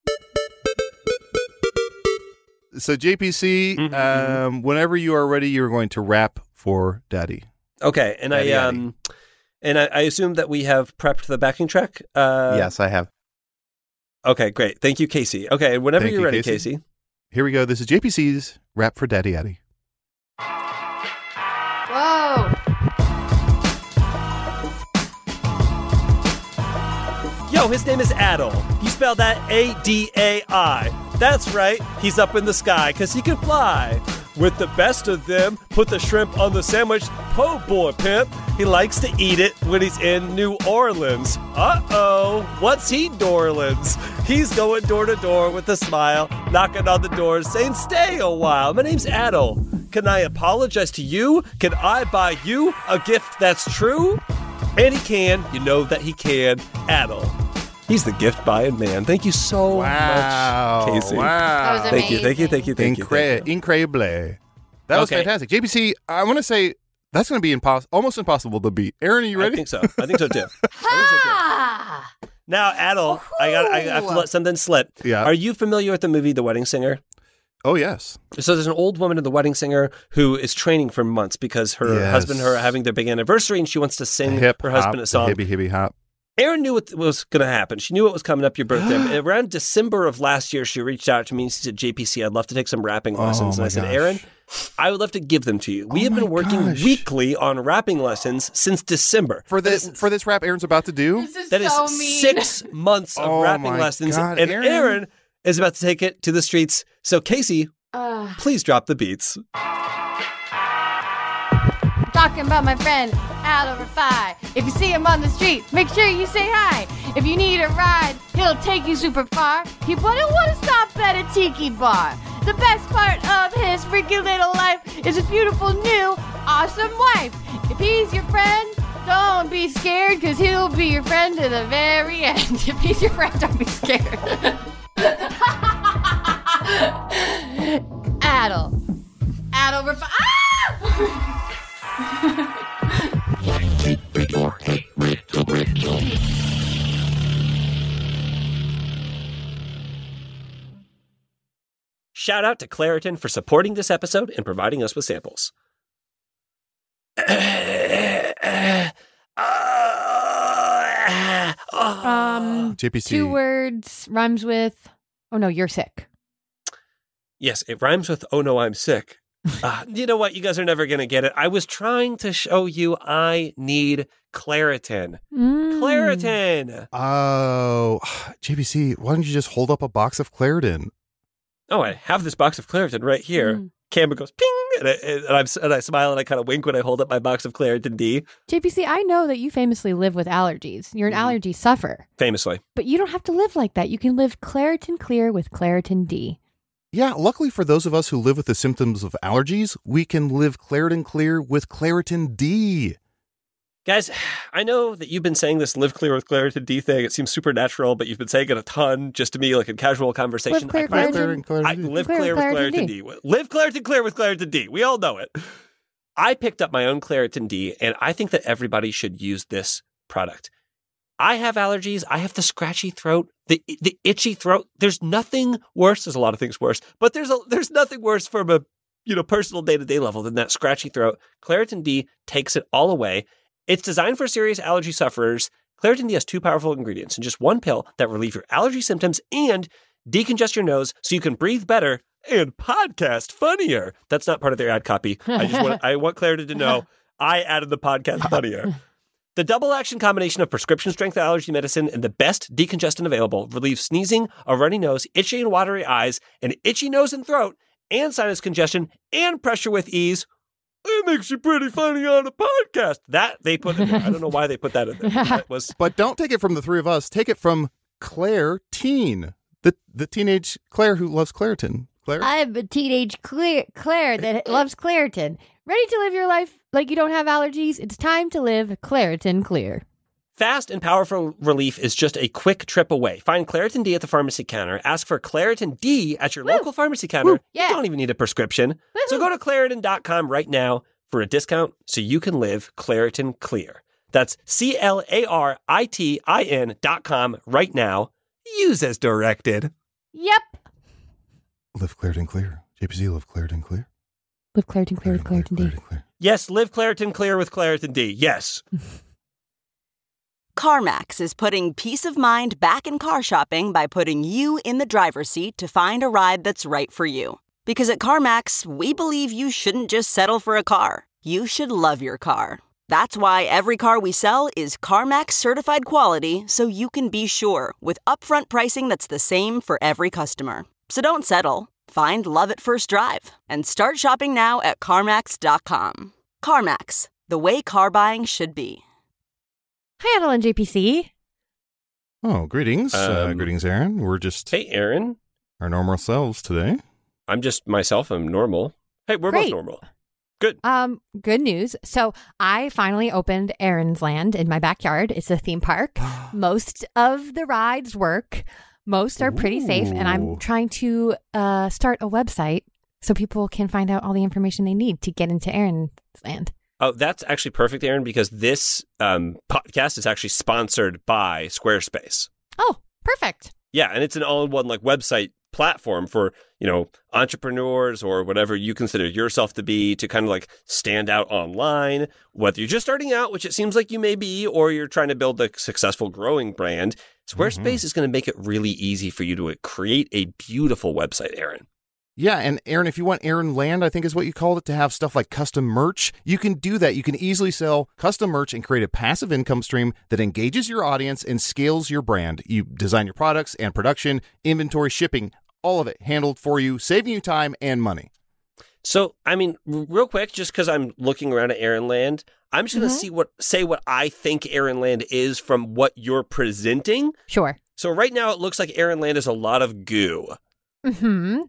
So J P C, Mm-hmm. um, whenever you are ready, you're going to rap for Daddy. Okay, and Daddy, I um, and I, I assume that we have prepped the backing track. Uh, yes, I have. Okay, great. Thank you, Casey. Okay, whenever Thank you're you, ready, Casey. Casey. Here we go. This is J P C's rap for Daddy Addy. Whoa. Yo, his name is Adel. You spell that A D A I. That's right. He's up in the sky because he can fly. With the best of them, put the shrimp on the sandwich. Po' boy pimp. He likes to eat it when he's in New Orleans. Uh-oh. What's he Dorlands? He's going door to door with a smile, knocking on the doors, saying, stay a while. My name's Adel. Can I apologize to you? Can I buy you a gift that's true? And he can. You know that he can. Adel. He's the gift buying man. Thank you so Wow. much, Casey. Wow. That was Thank you, thank you, amazing. thank you, thank you. Incre- Thank you. Incredible. That was Okay. fantastic. J P C, I want to say that's going to be impos- almost impossible to beat. Aaron, are you ready? I think so. I think so too. I think so too. Ah! Now, Adel, I got. I have to let something slip. Yeah. Are you familiar with the movie The Wedding Singer? Oh, yes. So there's an old woman in The Wedding Singer who is training for months because her Yes. husband and her are having their big anniversary, and she wants to sing Hip her hop, husband a the song. Hippie hippie hop. Aaron knew what was going to happen. She knew what was coming up your birthday. And around December of last year, she reached out to me and she said, J P C, I'd love to take some rapping lessons. Oh, and my I said, gosh. Aaron, I would love to give them to you. We Oh, have been my working gosh. weekly on rapping lessons since December. For this, for this rap Aaron's about to do? This is That is so mean. six months of Oh, rapping my lessons. God, and Aaron. Aaron is about to take it to the streets. So, Casey, Ugh. please drop the beats. Talking about my friend Al Rafai. If you see him on the street, make sure you say hi. If you need a ride, he'll take you super far. He wouldn't want to stop at a tiki bar. The best part of his freaky little life is his beautiful new awesome wife. If he's your friend, don't be scared, because he'll be your friend to the very end. If he's your friend, don't be scared. Adel. Adel Rafai. Ah! Shout out to Claritin for supporting this episode and providing us with samples. Um, J P C. two words rhymes with. Oh no, you're sick. Yes, it rhymes with, oh no, I'm sick. Uh, you know what? You guys are never going to get it. I was trying to show you I need Claritin. Mm. Claritin. Oh, J P C, why don't you just hold up a box of Claritin? Oh, I have this box of Claritin right here. Mm. Camera goes ping, and I, and, I'm, and I smile and I kind of wink when I hold up my box of Claritin D. J P C, I know that you famously live with allergies. You're an Mhm. allergy sufferer, Famously. but you don't have to live like that. You can live Claritin Clear with Claritin D. Yeah, luckily for those of us who live with the symptoms of allergies, we can live Claritin Clear with Claritin D. Guys, I know that you've been saying this live clear with Claritin D thing. It seems supernatural, but you've been saying it a ton just to me, like in casual conversation. Live clear, I finally- Claritin. Claritin, I Claritin D. live Clear clear with with Claritin Claritin D. Live Claritin clear with Claritin D. We all know it. I picked up my own Claritin D, and I think that everybody should use this product. I have allergies. I have the scratchy throat, the the itchy throat. There's nothing worse. There's a lot of things worse, but there's a there's nothing worse from a you know personal day to day level than that scratchy throat. Claritin D takes it all away. It's designed for serious allergy sufferers. Claritin D has two powerful ingredients in just one pill that relieve your allergy symptoms and decongest your nose so you can breathe better and podcast funnier. That's not part of their ad copy. I just want I want Claritin to know I added the podcast funnier. The double-action combination of prescription-strength allergy medicine and the best decongestant available relieves sneezing, a runny nose, itchy and watery eyes, an itchy nose and throat, and sinus congestion, and pressure with ease. It makes you pretty funny on a podcast. That they put in there. I don't know why they put that in there. That was... But don't take it from the three of us. Take it from Claire Teen, the the teenage Claire who loves Claritin. Claire? I'm a teenage Claire, Claire that loves Claritin. Ready to live your life like you don't have allergies? It's time to live Claritin Clear. Fast and powerful relief is just a quick trip away. Find Claritin D at the pharmacy counter. Ask for Claritin D at your Woo. local pharmacy counter. Woo. Yeah. You don't even need a prescription. Woo-hoo. So go to Claritin dot com right now for a discount so you can live Claritin Clear. That's C L A R I T I N dot com right now. Use as directed. Yep. Live Claritin Clear. J P Z, live Claritin Clear. Live Claritin Clear with Claritin D. Clear. Yes, live Claritin Clear with Claritin D. Yes. CarMax is putting peace of mind back in car shopping by putting you in the driver's seat to find a ride that's right for you. Because at CarMax, we believe you shouldn't just settle for a car. You should love your car. That's why every car we sell is CarMax certified quality, so you can be sure with upfront pricing that's the same for every customer. So don't settle. Find love at first drive and start shopping now at CarMax dot com. CarMax, the way car buying should be. Hi, Adel and J P C. Oh, greetings. uh, Um, greetings, Aaron. We're just Hey, Aaron. our normal selves today. I'm just myself. I'm normal. Hey, we're Great. both normal. Good. Um, good news. So I finally opened Aaron's Land in my backyard. It's a theme park. Most of the rides work. Most are pretty safe, and I'm Ooh. trying to uh, start a website so people can find out all the information they need to get into Aaron's Land. Oh, that's actually perfect, Aaron, because this um, podcast is actually sponsored by Squarespace. Oh, perfect. Yeah, and it's an all-in-one like website platform for, you know, entrepreneurs or whatever you consider yourself to be to kind of like stand out online, whether you're just starting out, which it seems like you may be, or you're trying to build a successful growing brand. Squarespace Mm-hmm. is going to make it really easy for you to create a beautiful website, Aaron. Yeah, and Aaron, if you want Aaron Land, I think is what you called it, to have stuff like custom merch, you can do that. You can easily sell custom merch and create a passive income stream that engages your audience and scales your brand. You design your products and production, inventory, shipping, all of it handled for you, saving you time and money. So, I mean, r- real quick, just because I'm looking around at Aaron Land, I'm just going to Mhm. see what say what I think Aaron Land is from what you're presenting. Sure. So right now, it looks like Aaron Land is a lot of goo. Hmm.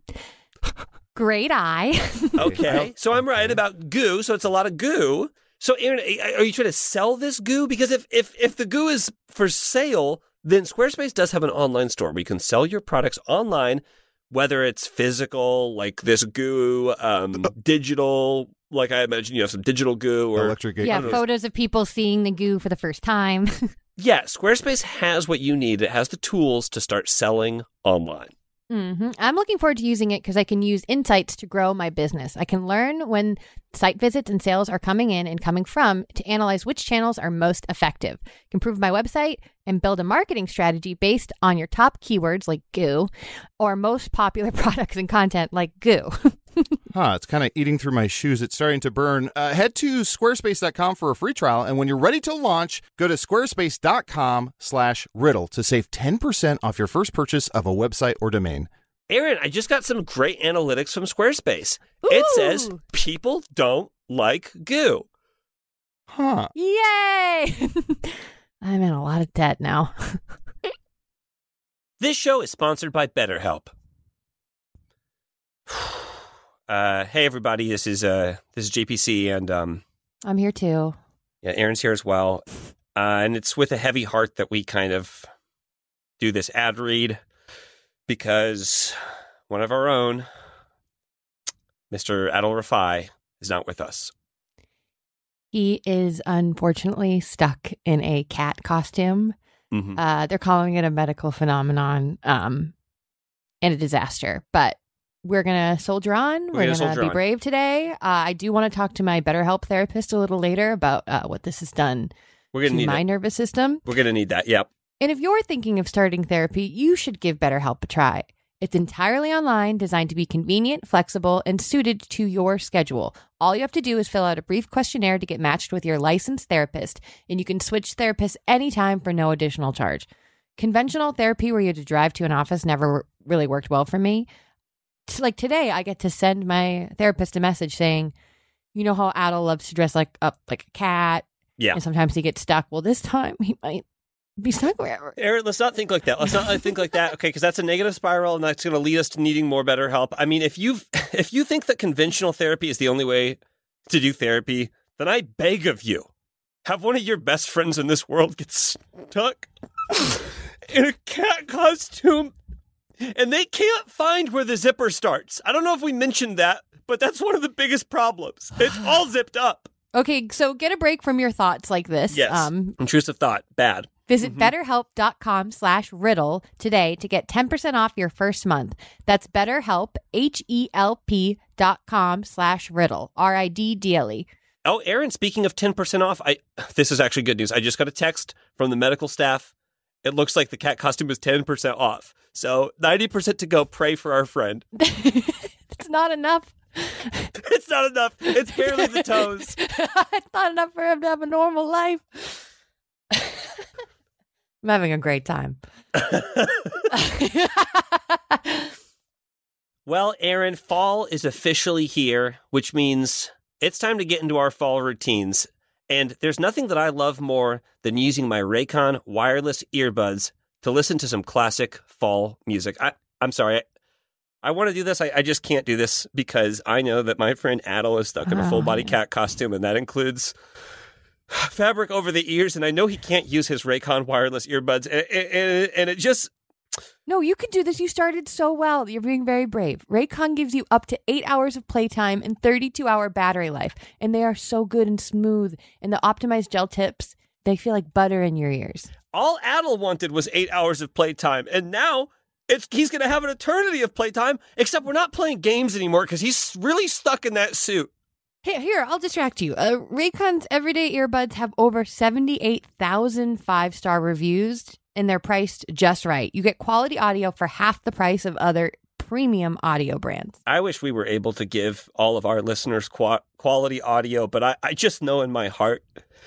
Great eye. Okay, so I'm right about goo. So it's a lot of goo. So, Aaron, a- are you trying to sell this goo? Because if if if the goo is for sale, then Squarespace does have an online store where you can sell your products online, whether it's physical, like this goo, um, digital, like I imagine you have some digital goo, or Electric Gate. Yeah, I don't know. photos of people seeing the goo for the first time. Yeah, Squarespace has what you need. It has the tools to start selling online. hmm I'm looking forward to using it because I can use insights to grow my business. I can learn when site visits and sales are coming in and coming from to analyze which channels are most effective, improve my website, and build a marketing strategy based on your top keywords like goo or most popular products and content like goo. Huh, it's kind of eating through my shoes. It's starting to burn. Uh, head to squarespace dot com for a free trial. And when you're ready to launch, go to squarespace dot com slash riddle to save ten percent off your first purchase of a website or domain. Aaron, I just got some great analytics from Squarespace. It says Ooh. people don't like goo. Huh. Yay! I'm in a lot of debt now. This show is sponsored by BetterHelp. Uh, hey everybody, this is uh this is J P C, and um I'm here too. yeah, Aaron's here as well. Uh, and it's with a heavy heart that we kind of do this ad read because one of our own, Mister Adel Rafai, is not with us. He is unfortunately stuck in a cat costume. Mhm. Uh, they're calling it a medical phenomenon um, and a disaster. But we're going to soldier on. We're, gonna going soldier to be on. brave today. Uh, I do want to talk to my BetterHelp therapist a little later about uh, what this has done We're gonna to need my it. nervous system. We're going to need that. Yep. And if you're thinking of starting therapy, you should give BetterHelp a try. It's entirely online, designed to be convenient, flexible, and suited to your schedule. All you have to do is fill out a brief questionnaire to get matched with your licensed therapist, and you can switch therapists anytime for no additional charge. Conventional therapy where you had to drive to an office never really worked well for me. It's like today, I get to send my therapist a message saying, you know how Adel loves to dress like up like a cat? Yeah. And sometimes he gets stuck. Well, this time he might be stuck wherever. Aaron, let's not think like that. Let's not think like that. Okay, because that's a negative spiral, and that's going to lead us to needing more better help. I mean, if you if you think that conventional therapy is the only way to do therapy, then I beg of you, have one of your best friends in this world get stuck in a cat costume, and they can't find where the zipper starts. I don't know if we mentioned that, but that's one of the biggest problems. It's all zipped up. Okay, so get a break from your thoughts like this. Yes. Um, Intrusive thought. Bad. Visit betterhelp.com slash riddle today to get ten percent off your first month. That's betterhelp, H-E-L-P dot com slash riddle, R I D D L E. Oh, Aaron, speaking of ten percent off, I this is actually good news. I just got a text from the medical staff. It looks like the cat costume is ten percent off. So ninety percent to go. Pray for our friend. It's not enough. It's not enough. It's barely the toes. It's not enough for him to have a normal life. I'm having a great time. Well, Aaron, fall is officially here, which means it's time to get into our fall routines. And there's nothing that I love more than using my Raycon wireless earbuds to listen to some classic fall music. I, I'm sorry. I, I want to do this. I, I just can't do this because I know that my friend Adel is stuck in a full-body cat costume, and that includes fabric over the ears, and I know he can't use his Raycon wireless earbuds, and, and, and it just... No, you can do this. You started so well. You're being very brave. Raycon gives you up to eight hours of playtime and thirty-two hour battery life, and they are so good and smooth, and the optimized gel tips, they feel like butter in your ears. All Adel wanted was eight hours of playtime, and now... It's, he's going to have an eternity of playtime, except we're not playing games anymore because he's really stuck in that suit. Hey, here, I'll distract you. Uh, Raycon's everyday earbuds have over seventy-eight thousand five-star reviews, and they're priced just right. You get quality audio for half the price of other premium audio brands. I wish we were able to give all of our listeners qu- quality audio, but I, I just know in my heart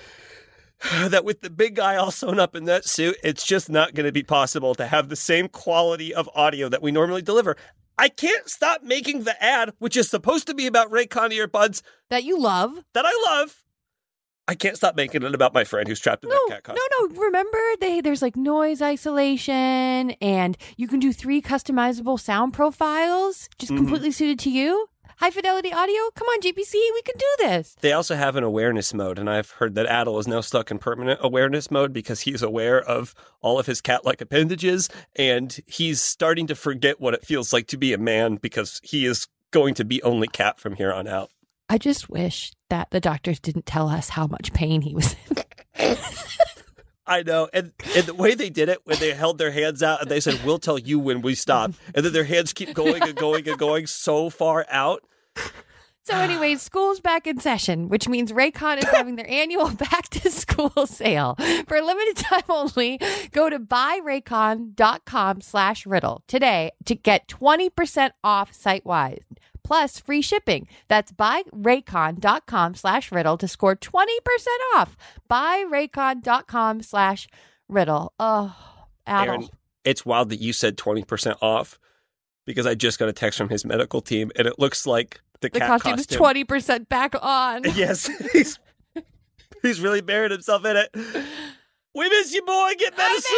that with the big guy all sewn up in that suit, it's just not going to be possible to have the same quality of audio that we normally deliver. I can't stop making the ad, which is supposed to be about Raycon earbuds. That you love. That I love. I can't stop making it about my friend who's trapped in no, that cat costume. No, no, remember, they there's like noise isolation, and you can do three customizable sound profiles, just Mm-hmm. completely suited to you. High fidelity audio? Come on, G P C, we can do this. They also have an awareness mode, and I've heard that Adel is now stuck in permanent awareness mode because he's aware of all of his cat-like appendages, and he's starting to forget what it feels like to be a man because he is going to be only cat from here on out. I just wish that the doctors didn't tell us how much pain he was in. I know. And, and the way they did it, when they held their hands out and they said, we'll tell you when we stop. And then their hands keep going and going and going so far out. So anyways, school's back in session, which means Raycon is having their annual back to school sale. For a limited time only, go to buyraycon.com slash riddle today to get twenty percent off site-wide. Plus free shipping. That's buyraycon.com slash riddle to score twenty percent off. Buyraycon.com slash riddle. Oh, Adel. Aaron, it's wild that you said twenty percent off because I just got a text from his medical team and it looks like the, the cat costume, costume is twenty percent back on. Yes. He's, he's really buried himself in it. We miss you, boy. Get better I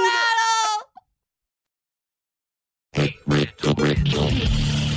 soon. miss you, Adel.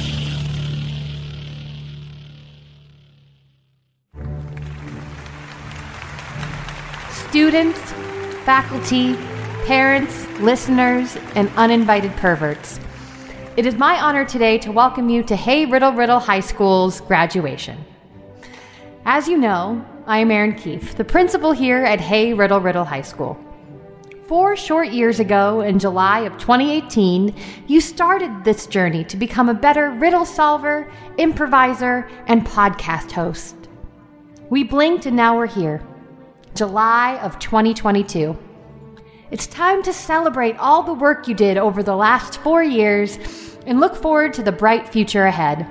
Students, faculty, parents, listeners, and uninvited perverts. It is my honor today to welcome you to Hey Riddle Riddle High School's graduation. As you know, I am Erin Keefe, the principal here at Hey Riddle Riddle High School. Four short years ago, in July of twenty eighteen, you started this journey to become a better riddle solver, improviser, and podcast host. We blinked and now we're here. July of twenty twenty-two. It's time to celebrate all the work you did over the last four years and look forward to the bright future ahead.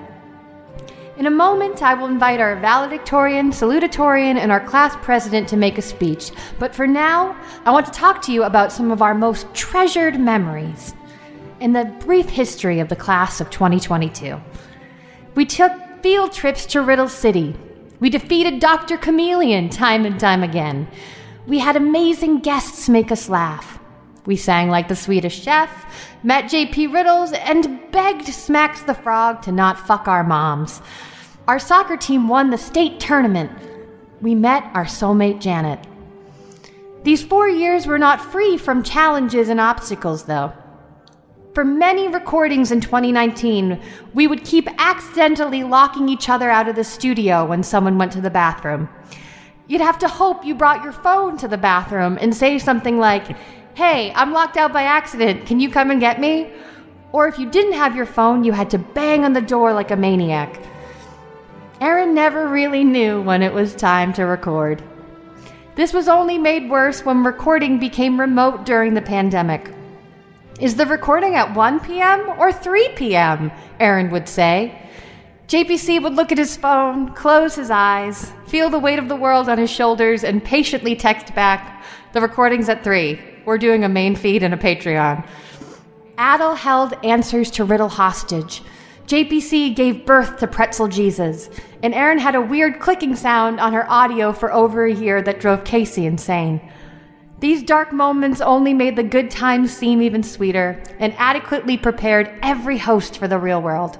In a moment, I will invite our valedictorian, salutatorian, and our class president to make a speech. But for now, I want to talk to you about some of our most treasured memories in the brief history of the class of twenty twenty-two. We took field trips to Riddle City. We defeated Doctor Chameleon time and time again. We had amazing guests make us laugh. We sang like the Swedish Chef, met J P Riddles, and begged Smacks the Frog to not fuck our moms. Our soccer team won the state tournament. We met our soulmate Janet. These four years were not free from challenges and obstacles, though. For many recordings in twenty nineteen, we would keep accidentally locking each other out of the studio when someone went to the bathroom. You'd have to hope you brought your phone to the bathroom and say something like, "Hey, I'm locked out by accident. Can you come and get me?" Or if you didn't have your phone, you had to bang on the door like a maniac. Aaron never really knew when it was time to record. This was only made worse when recording became remote during the pandemic. "Is the recording at one p.m. or three p.m.?" Aaron would say. J P C would look at his phone, close his eyes, feel the weight of the world on his shoulders, and patiently text back, "The recording's at three. We're doing a main feed and a Patreon." Adel held Answers to Riddle hostage. J P C gave birth to Pretzel Jesus, and Aaron had a weird clicking sound on her audio for over a year that drove Casey insane. These dark moments only made the good times seem even sweeter and adequately prepared every host for the real world.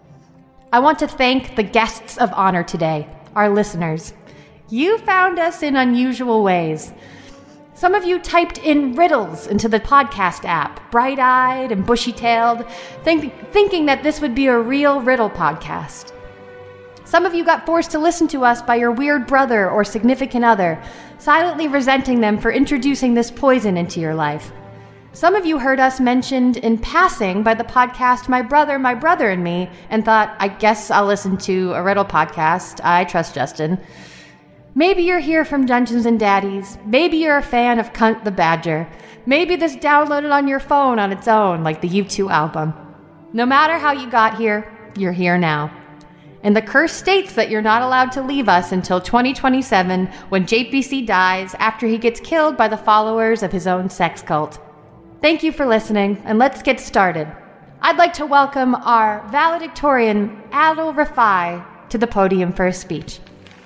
I want to thank the guests of honor today, our listeners. You found us in unusual ways. Some of you typed in riddles into the podcast app, bright-eyed and bushy-tailed, think, thinking that this would be a real riddle podcast. Some of you got forced to listen to us by your weird brother or significant other, silently resenting them for introducing this poison into your life. Some of you heard us mentioned in passing by the podcast My Brother, My Brother and Me, and thought, I guess I'll listen to a riddle podcast. I trust Justin. Maybe you're here from Dungeons and Daddies. Maybe you're a fan of Cunt the Badger. Maybe this downloaded on your phone on its own, like the U two album. No matter how you got here, you're here now. And the curse states that you're not allowed to leave us until twenty twenty-seven, when J P C dies after he gets killed by the followers of his own sex cult. Thank you for listening, and let's get started. I'd like to welcome our valedictorian, Adel Rafai, to the podium for a speech.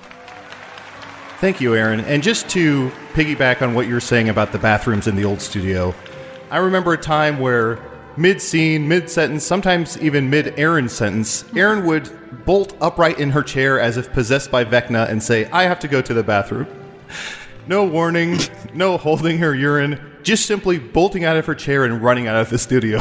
Thank you, Aaron. And just to piggyback on what you're saying about the bathrooms in the old studio, I remember a time where mid-scene, mid-sentence, sometimes even mid-Aaron sentence, Aaron would bolt upright in her chair as if possessed by Vecna and say, "I have to go to the bathroom." No warning, no holding her urine, just simply bolting out of her chair and running out of the studio.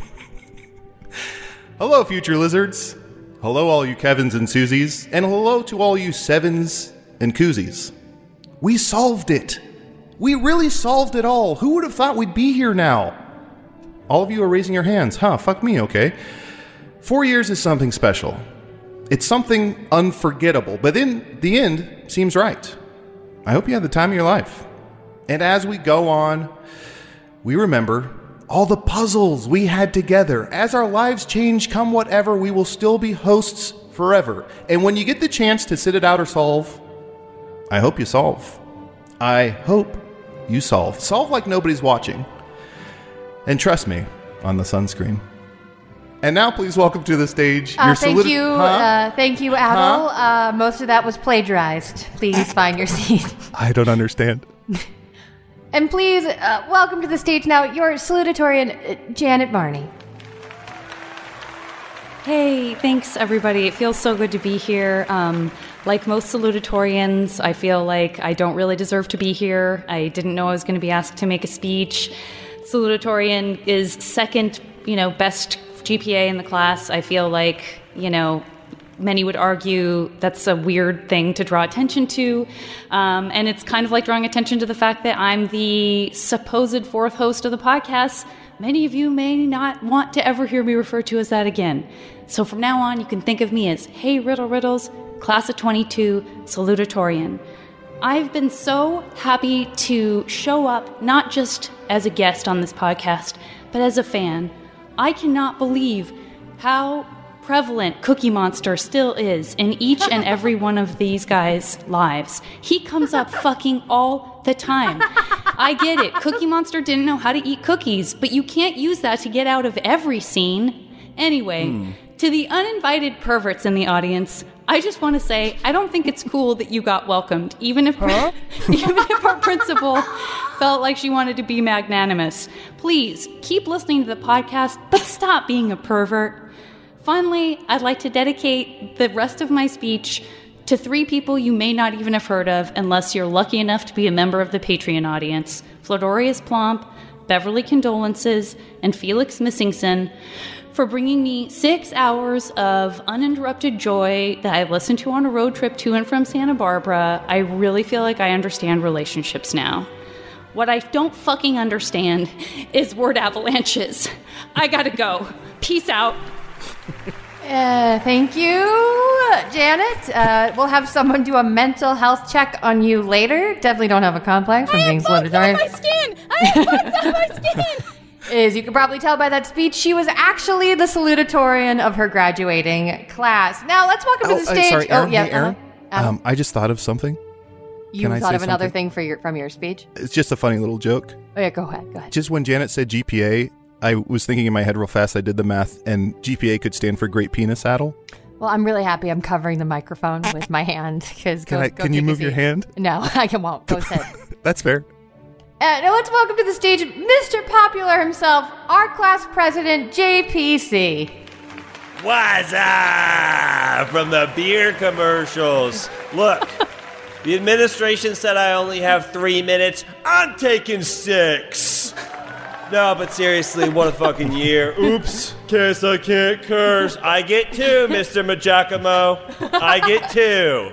Hello, future lizards. Hello, all you Kevins and Susies. And hello to all you Sevens and Koozies. We solved it. We really solved it all. Who would have thought we'd be here now? All of you are raising your hands. Huh, fuck me, okay. Four years is something special. It's something unforgettable, but in the end, seems right. I hope you had the time of your life. And as we go on, we remember all the puzzles we had together. As our lives change, come whatever, we will still be hosts forever. And when you get the chance to sit it out or solve, I hope you solve. I hope you solve. Solve like nobody's watching. And trust me, on the sunscreen. And now please welcome to the stage Uh, your thank solid- you, Huh? uh, thank you, Adel. Huh? Uh, most of that was plagiarized. Please find your seat. I don't understand. And please, uh, welcome to the stage now, your salutatorian, uh, Janet Marnie. Hey, thanks everybody. It feels so good to be here. Um, like most salutatorians, I feel like I don't really deserve to be here. I didn't know I was going to be asked to make a speech. Salutatorian is second, you know, best G P A in the class. I feel like, you know, many would argue that's a weird thing to draw attention to. Um, and it's kind of like drawing attention to the fact that I'm the supposed fourth host of the podcast. Many of you may not want to ever hear me referred to as that again. So from now on, you can think of me as, hey, Riddle Riddles, class of twenty-two, salutatorian. I've been so happy to show up, not just as a guest on this podcast, but as a fan. I cannot believe how prevalent Cookie Monster still is in each and every one of these guys' lives. He comes up fucking all the time. I get it. Cookie Monster didn't know how to eat cookies, but you can't use that to get out of every scene. Anyway, hmm. to the uninvited perverts in the audience, I just want to say, I don't think it's cool that you got welcomed, even if huh? even if our principal felt like she wanted to be magnanimous. Please, keep listening to the podcast, but stop being a pervert. Finally, I'd like to dedicate the rest of my speech to three people you may not even have heard of unless you're lucky enough to be a member of the Patreon audience. Flodorius Plomp, Beverly Condolences, and Felix Missingson, for bringing me six hours of uninterrupted joy that I listened to on a road trip to and from Santa Barbara. I really feel like I understand relationships now. What I don't fucking understand is word avalanches. I gotta go. Peace out. Uh, thank you, Janet. Uh, we'll have someone do a mental health check on you later. Definitely don't have a complex from being salutatorian. I have bugs on my skin. I have bugs on my skin. As you can probably tell by that speech, she was actually the salutatorian of her graduating class. Now let's welcome oh, to the stage. Uh, sorry, Aaron, oh, yeah, hey, Aaron. uh-huh. Um, I just thought of something. You Can thought I of say another something? thing for your from your speech? It's just a funny little joke. Oh yeah, go ahead. Go ahead. Just when Janet said G P A, I was thinking in my head real fast. I did the math, and G P A could stand for Great Penis Saddle. Well, I'm really happy I'm covering the microphone with my hand. Cause Can, go, I, go can you take a move your seat. hand? No, I can won't. Go ahead. That's fair. Uh, now let's welcome to the stage Mister Popular himself, our class president, J P C. What's up from the beer commercials? Look, the administration said I only have three minutes. I'm taking six. No, but seriously, what a fucking year. Oops, guess I can't curse. I get two, Mister Majakamo. I get two.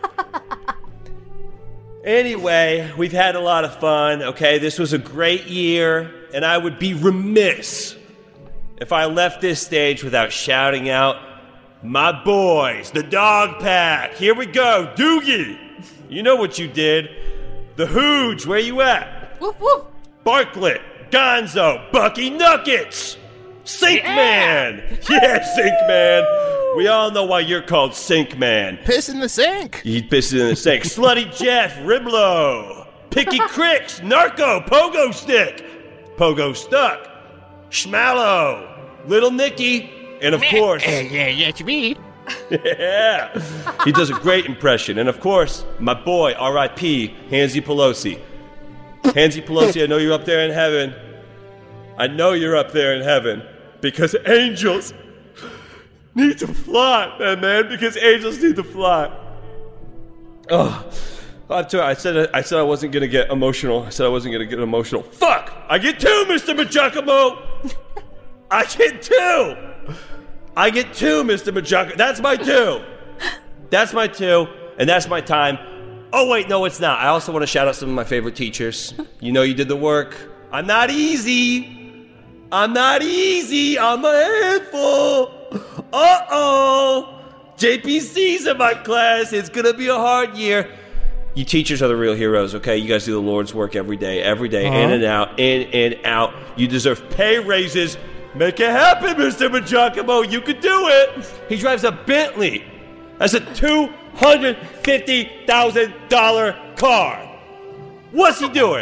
Anyway, we've had a lot of fun, okay? This was a great year, and I would be remiss if I left this stage without shouting out my boys, the dog pack. Here we go, Doogie. You know what you did. The Hooge, where you at? Woof, woof. Bartlett, Gonzo, Bucky Nuggets, Sink Yeah. Man. Yeah, Sink Man. We all know why you're called Sink Man. Piss in the sink. He pisses in the sink. Slutty Jeff, Riblo, Picky Cricks, Narco, Pogo Stick, Pogo Stuck, Schmallow, Little Nicky, and of course... Yeah, yeah, yeah, it's me. Yeah. He does a great impression. And of course, my boy, R I P, Hansi Pelosi. Hansi Pelosi, I know you're up there in heaven. I know you're up there in heaven because angels need to fly, man, man, because angels need to fly. Oh, I'm sorry. I said I said I wasn't gonna get emotional. I said I wasn't gonna get emotional. Fuck! I get two, Mister Majakamo. I get two. I get two, Mister Majakamo. That's my two. That's my two, and that's my time. Oh wait, no, it's not. I also want to shout out some of my favorite teachers. You know, you did the work. I'm not easy. I'm not easy. I'm a handful. Uh-oh. J P C's in my class. It's going to be a hard year. You teachers are the real heroes, okay? You guys do the Lord's work every day, every day, Uh-huh. in and out, in and out. You deserve pay raises. Make it happen, Mister Majakamo. You can do it. He drives a Bentley. That's a two hundred fifty thousand dollars car. What's he doing?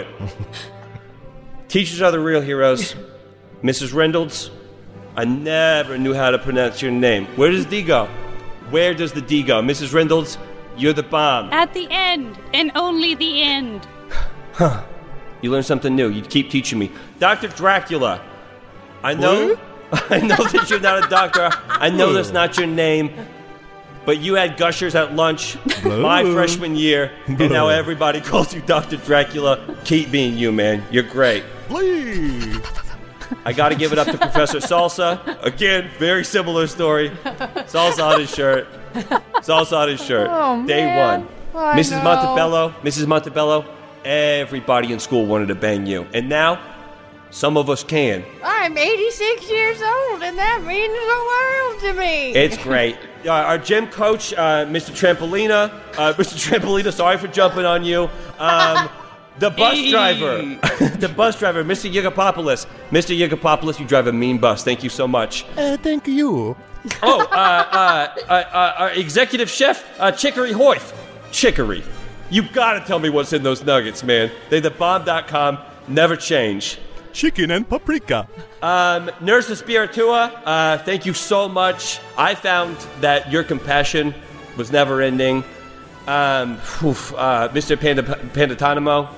Teachers are the real heroes. Missus Reynolds, I never knew how to pronounce your name. Where does D go? Where does the D go? Missus Reynolds, you're the bomb. At the end, and only the end. Huh. You learn something new. You keep teaching me. Doctor Dracula, I know, I know that you're not a doctor. I know that's not your name. But you had gushers at lunch my freshman year, and now everybody calls you Doctor Dracula. Keep being you, man. You're great. Please. I got to give it up to Professor Salsa. Again, very similar story. Salsa on his shirt. Salsa on his shirt. Oh, Day man. one. I Missus know. Montebello, Missus Montebello, everybody in school wanted to bang you. And now, Some of us can. I'm eighty-six years old, and that means the world to me. It's great. Uh, our gym coach, uh, Mister Trampolina. Uh, Mister Trampolina, sorry for jumping on you. Um, the bus driver. the bus driver, Mister Yigapopoulos. Mister Yigapopoulos, you drive a mean bus. Thank you so much. Uh, thank you. Oh, uh, uh, uh, uh, our executive chef, uh, Chicory Hoyth. Chicory. You gotta tell me what's in those nuggets, man. They the bomb dot com, never change. Chicken and paprika. Um, Nurse Espiritua, uh, thank you so much. I found that your compassion was never ending. Um, oof, uh, Mister Panda Pandatonimo,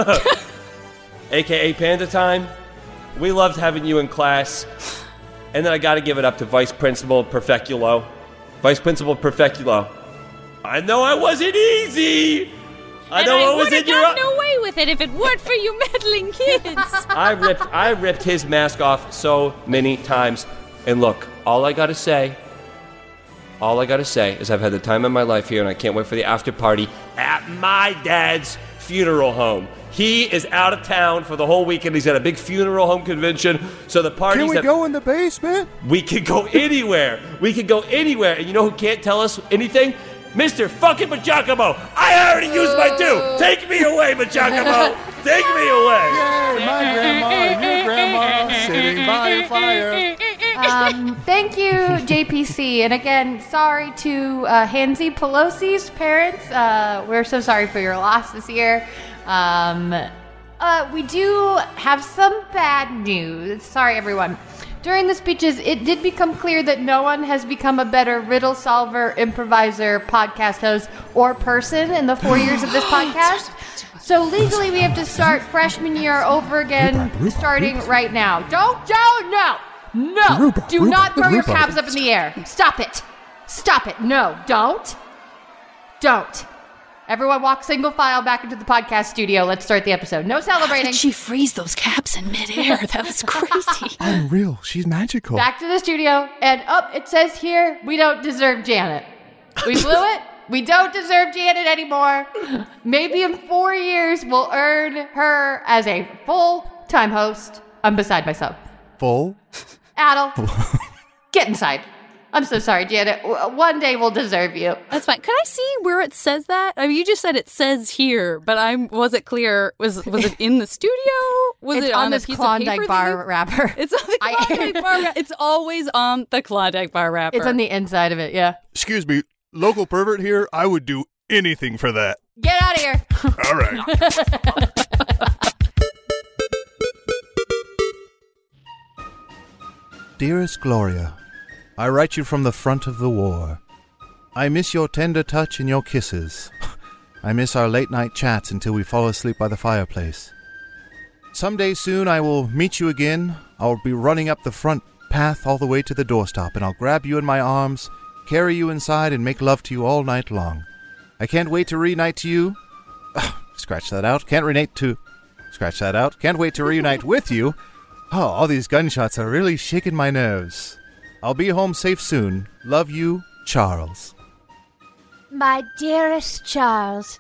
a k a. Panda Time, we loved having you in class. And then I got to give it up to Vice Principal Perfeculo. Vice Principal Perfeculo. I know I wasn't easy. I and know I I was would have in your. gotten away with it if it weren't for you meddling kids. I ripped, I ripped his mask off so many times. And look, all I gotta say, all I gotta say is I've had the time of my life here, and I can't wait for the after party at my dad's funeral home. He is out of town for the whole weekend. He's at a big funeral home convention. So the parties Can we that go in the basement? we can go anywhere. We can go anywhere. And you know who can't tell us anything? Mister fucking Majacomo. I already used my due. Take me away, Majacomo. Take me away. Yay, my grandma and your grandma sitting by a fire. Um, thank you, J P C. And again, sorry to uh, Hansi Pelosi's parents. Uh, we're so sorry for your loss this year. Um, uh, we do have some bad news. Sorry, everyone. During the speeches, it did become clear that no one has become a better riddle solver, improviser, podcast host, or person in the four years of this podcast. So legally, we have to start freshman year over again, starting right now. Don't, don't, no, no, do not throw your cabs up in the air. Stop it. Stop it. No, don't. Don't. Everyone walk single file back into the podcast studio. Let's start the episode. No celebrating. How did she freeze those caps in midair? That was crazy. Unreal. She's magical. Back to the studio. And up, it says here, we don't deserve Janet. We blew it. We don't deserve Janet anymore. Maybe in four years, we'll earn her as a full-time host. I'm beside myself. Full? Adel, get inside. I'm so sorry, Janet. One day we'll deserve you. That's fine. Could I see where it says that? I mean, you just said it says here, but I wasn't clear. Was was it in the studio? Was it's it on, on this a piece Klondike of paper bar you... wrapper. It's on the Klondike bar wrapper. It's always on the Klondike bar wrapper. It's on the inside of it, yeah. Excuse me, local pervert here. I would do anything for that. Get out of here. All right. Dearest Gloria, I write you from the front of the war. I miss your tender touch and your kisses. I miss our late-night chats until we fall asleep by the fireplace. Someday soon I will meet you again. I'll be running up the front path all the way to the doorstop, and I'll grab you in my arms, carry you inside, and make love to you all night long. I can't wait to reunite to you. Scratch that out. Can't reunite to... Scratch that out. Can't wait to reunite with you. Oh, all these gunshots are really shaking my nerves. I'll be home safe soon. Love you, Charles. My dearest Charles.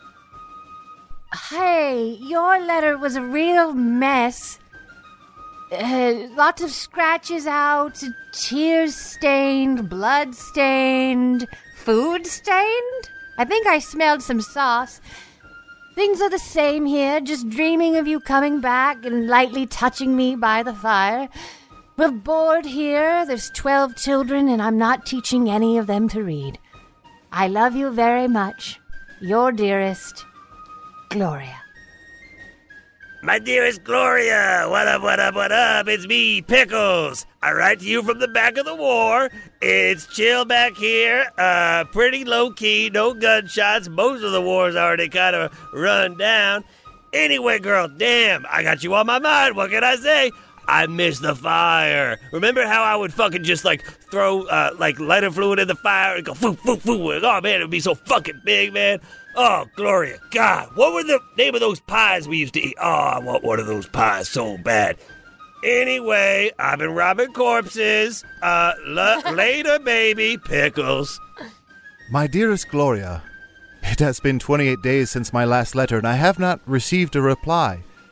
Hey, your letter was a real mess. Uh, lots of scratches out, tears stained, blood stained, food stained. I think I smelled some sauce. Things are the same here, just dreaming of you coming back and lightly touching me by the fire. We're bored here. There's twelve children, and I'm not teaching any of them to read. I love you very much. Your dearest, Gloria. My dearest Gloria, what up, what up, what up? It's me, Pickles. I write to you from the back of the war. It's chill back here, uh, pretty low-key, no gunshots. Most of the war's already kind of run down. Anyway, girl, damn, I got you on my mind. What can I say? I miss the fire. Remember how I would fucking just, like, throw, uh, like, lighter fluid in the fire and go, foo, foo, foo. Oh, man, it would be so fucking big, man. Oh, Gloria, God, what were the name of those pies we used to eat? Oh, I want one of those pies so bad. Anyway, I've been robbing corpses. Uh, l- later, baby, Pickles. My dearest Gloria, it has been twenty-eight days since my last letter, and I have not received a reply.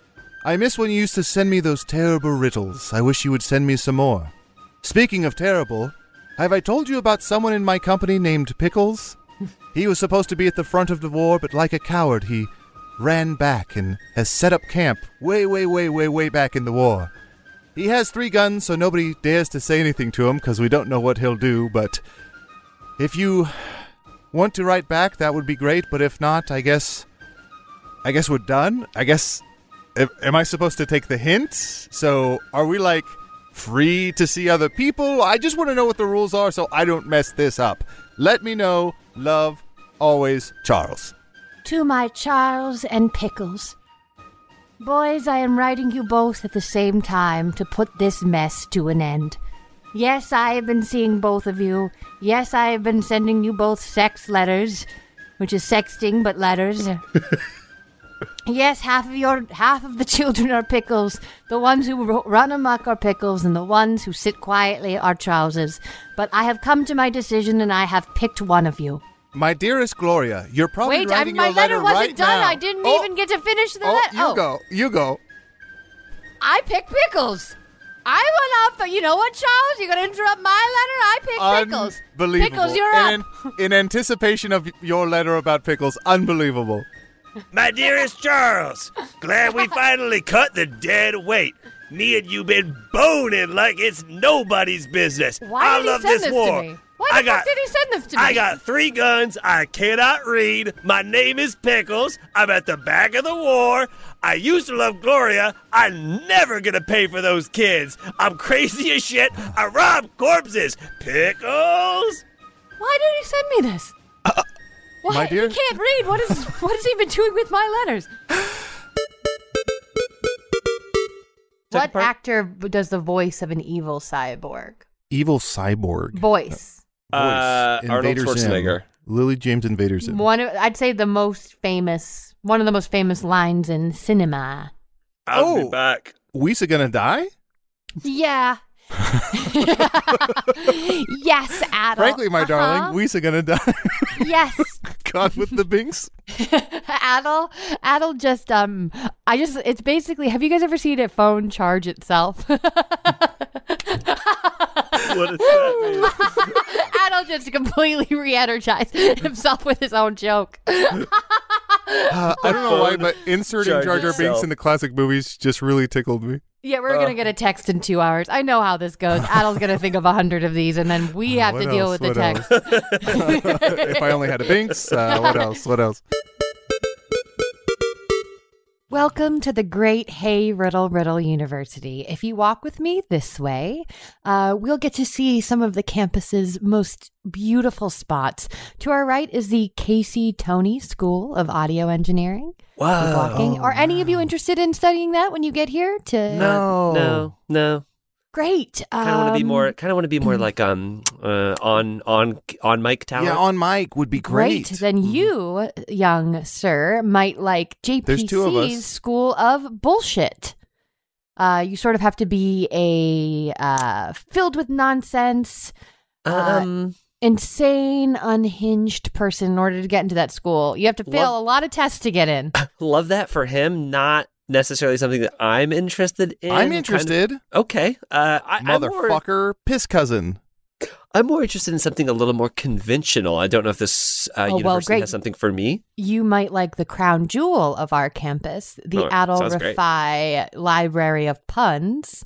I miss when you used to send me those terrible riddles. I wish you would send me some more. Speaking of terrible, have I told you about someone in my company named Pickles? He was supposed to be at the front of the war, but like a coward, he ran back and has set up camp way, way, way, way, way back in the war. He has three guns, so nobody dares to say anything to him because we don't know what he'll do, but if you want to write back, that would be great, but if not, I guess... I guess we're done? I guess... Am I supposed to take the hint? So, are we, like, free to see other people? I just want to know what the rules are so I don't mess this up. Let me know. Love, always, Charles. To my Charles and Pickles. Boys, I am writing you both at the same time to put this mess to an end. Yes, I have been seeing both of you. Yes, I have been sending you both sex letters, which is sexting but letters. Yes, half of your half of the children are Pickles. The ones who ro- run amok are Pickles, and the ones who sit quietly are Charleses. But I have come to my decision, and I have picked one of you. My dearest Gloria, you're probably Wait, writing I, my your letter letter wasn't right done. now. I didn't Oh, even get to finish the oh, letter. you go. You go. I picked Pickles. I went off, but you know what, Charles? You're going to interrupt my letter? I picked Pickles. Unbelievable. Pickles, you're in, up. in anticipation of your letter about Pickles, unbelievable. My dearest Charles, glad we finally cut the dead weight. Me and you been boning like it's nobody's business. Why I did he love send this this to war. me? Why I the got, fuck did he send this to me? I got three guns. I cannot read. My name is Pickles. I'm at the back of the war. I used to love Gloria. I'm never gonna pay for those kids. I'm crazy as shit. I rob corpses. Pickles. Why did he send me this? Uh, Why? my dear- He can't read. What is what has he been doing with my letters? What part? actor does the voice of an evil cyborg? Evil cyborg. Voice. Uh, Voice. Arnold Invader Zim. Schwarzenegger. Lily James Invader Zim. One, of, I'd say the most famous, one of the most famous lines in cinema. I'll Oh. be back. Weesa gonna die? Yeah. Yes, Adel. Frankly, my Uh-huh. darling, Weesa gonna die. Yes. God with the binks. Adel, Adel just, um, I just, it's basically, have you guys ever seen a phone charge itself? What does that mean? Adel just completely re-energized himself with his own joke. Uh, I don't know why, but inserting Charge Jar Jar Binks itself. in the classic movies just really tickled me. Yeah, we're going to get a text in two hours. I know how this goes. Adel's going to think of a hundred of these, and then we have What to deal else? with the What text. if I only had a Binks, uh, what else? What else? Welcome to the great Hey Riddle Riddle University. If you walk with me this way, uh, we'll get to see some of the campus's most beautiful spots. To our right is the Casey Tony School of Audio Engineering. Wow. Keep walking. Are any of you interested in studying that when you get here? To No. No, no. Great. Kind of want to be Um, more. Kind of want to be more like um uh, on on on mic talent. Yeah, on mic would be great. Then you, young sir, might like There's two of us. J P C's School of Bullshit. Uh, you sort of have to be a uh, filled with nonsense, uh, um. insane, unhinged person in order to get into that school. You have to fail Love- a lot of tests to get in. Love that for him. Not necessarily something that I'm interested in. I'm Kind of- interested. okay. Uh, I, I'm more, Motherfucker, piss cousin. I'm more interested in something a little more conventional. I don't know if this uh, Oh, well, university great. has something for me. You might like the crown jewel of our campus, the Oh, Adol sounds great. Rafai Library of Puns.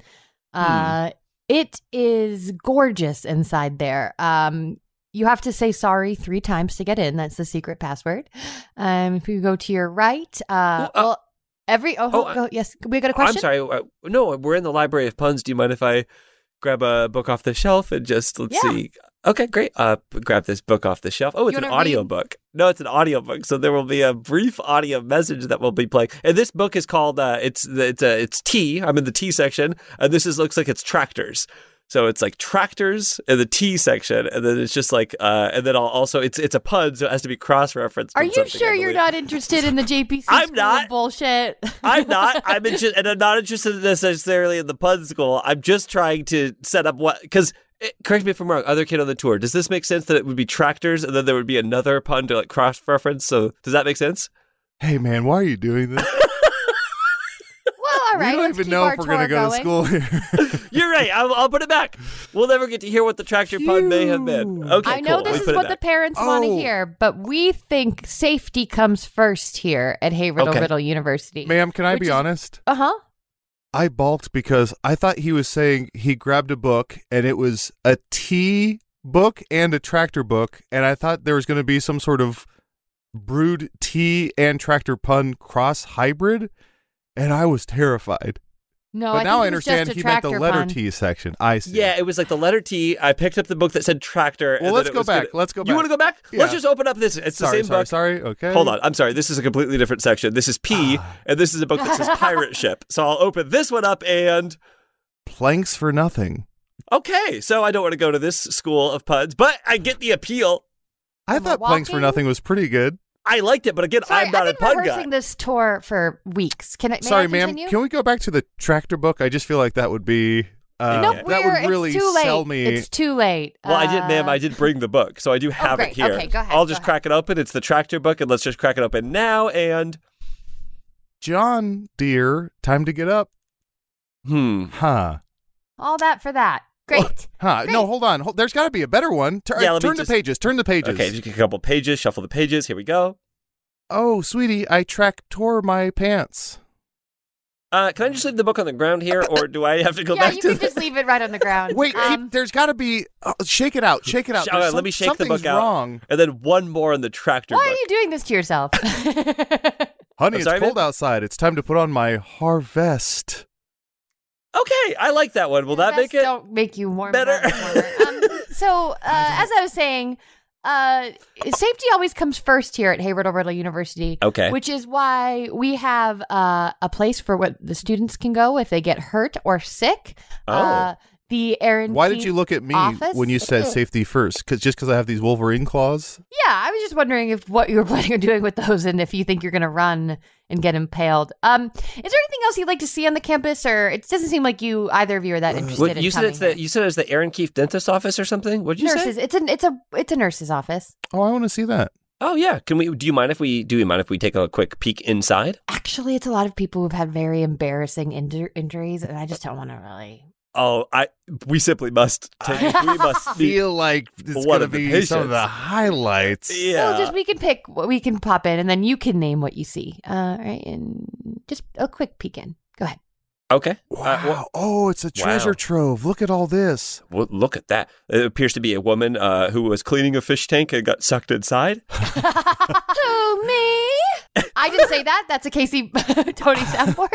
Uh, It is gorgeous inside there. Um, you have to say sorry three times to get in. That's the secret password. Um, if you go to your right, uh, Oh, uh, well, every oh, oh, go, yes, we got a I'm question. sorry. Uh, no, we're in the Library of Puns. Do you mind if I grab a book off the shelf and just let's Yeah. see? Okay, great. Uh, grab this book off the shelf. Oh, it's You an wanna audio read? book. No, it's an audio book. So there will be a brief audio message that will be playing. And this book is called. Uh, it's it's uh, it's T. I'm in the T section, and this is looks like it's tractors. So it's like tractors in the T section, and then it's just like, uh, and then I'll also it's it's a pun, so it has to be cross referenced. Are you sure you're not interested in the J P C I'm school not. of bullshit? I'm not. I'm interested, and I'm not interested necessarily in the pun school. I'm just trying to set up what because. Correct me if I'm wrong. Other kid on the tour. Does this make sense that it would be tractors and then there would be another pun to like cross reference? So does that make sense? Hey, man, why are you doing this? Well, all right, we don't let's even keep know our if we're going to tour go to school here. You're right. I'll, I'll put it back. We'll never get to hear what the tractor pun may have been. Okay, I know cool. this We is put it what the back. parents want to Oh. hear, but we think safety comes first here at Hey Riddle Okay. Riddle University. Ma'am, can I Which be is- honest? Uh-huh. I balked because I thought he was saying he grabbed a book and it was a tea book and a tractor book, and I thought there was going to be some sort of brewed tea and tractor pun cross hybrid, and I was terrified. No, but I now think I it was understand just a he meant the tractor letter pun. T section. I see. Yeah, it was like the letter T. I picked up the book that said tractor. Well, and let's then it go was back. gonna- Let's go You back. want to go back? Let's Yeah. just open up this. It's sorry, the same sorry, book. sorry. Okay. Hold on. I'm sorry. This is a completely different section. This is P, and this is a book that says pirate ship. So I'll open this one up and... Planks for nothing. Okay, so I don't want to go to this school of puns, but I get the appeal. I And we're thought planks for walking? nothing was pretty good. I liked it, but again, Sorry, I'm not I've a been pun rehearsing guy. this tour for weeks. Can I? May Sorry, I ma'am. continue? Can we go back to the tractor book? I just feel like that would be. Uh, Nope, that we're, would really it's too late. sell me. It's too late. Well, I did, ma'am. Uh, I did bring the book, so I do have great. it here. Okay, go ahead, I'll go just ahead. crack it open. It's the tractor book, and let's just crack it open now. And John, dear, time to get up. hmm, Huh. all that for that. Great. Huh. No, hold on. Hold, there's got to be a better one. Tur- Yeah, let me turn the just- pages. Turn the pages. okay, just a couple pages. Shuffle the pages. Here we go. Oh, sweetie, I track tore my pants. Uh, can I just leave the book on the ground here, or do I have to go yeah, back you to can the... just leave it right on the ground. Wait, Um, keep, there's got to be. Uh, shake it out. Shake it out. All right, There's let some- me shake the something's book out. wrong. And then one more in the tractor why book. are you doing this to yourself? Honey, I'm sorry, it's cold man? outside. It's time to put on my harvest. Okay, I like that one. Will that make it don't make you warm better? um, so, uh, as I was saying, uh, safety always comes first here at Hey Riddle Riddle University. Okay. Which is why we have uh, a place for what the students can go if they get hurt or sick. Oh. Uh, the Aaron Why did Keith you look at me office. when you said safety first? Cause just because I have these Wolverine claws? Yeah, I was just wondering if what you were planning on doing with those, and if you think you're going to run and get impaled. Um, is there anything else you'd like to see on the campus, or it doesn't seem like you either of you are that interested What, in you said coming it's the here. you said it's the Aaron Keefe dentist office or something. What did you nurses. say? It's a it's a it's a nurse's office. Oh, I want to see that. Oh yeah. Can we? Do you mind if we? Do you mind if we take a quick peek inside? Actually, it's a lot of people who've had very embarrassing injur- injuries, and I just don't want to really. Oh, I. We simply must take. We must I be- feel like it's one going to of the be some of patients. the highlights. Yeah. Well, just we can pick. We can pop in, and then you can name what you see. Uh, right, and just a quick peek in. Go ahead. Okay. Wow. Uh, well, oh, it's a treasure Wow. trove. Look at all this. well, look at that. It appears to be a woman uh, who was cleaning a fish tank and got sucked inside. Who, me? I didn't say that. That's a Casey Tony Sanford.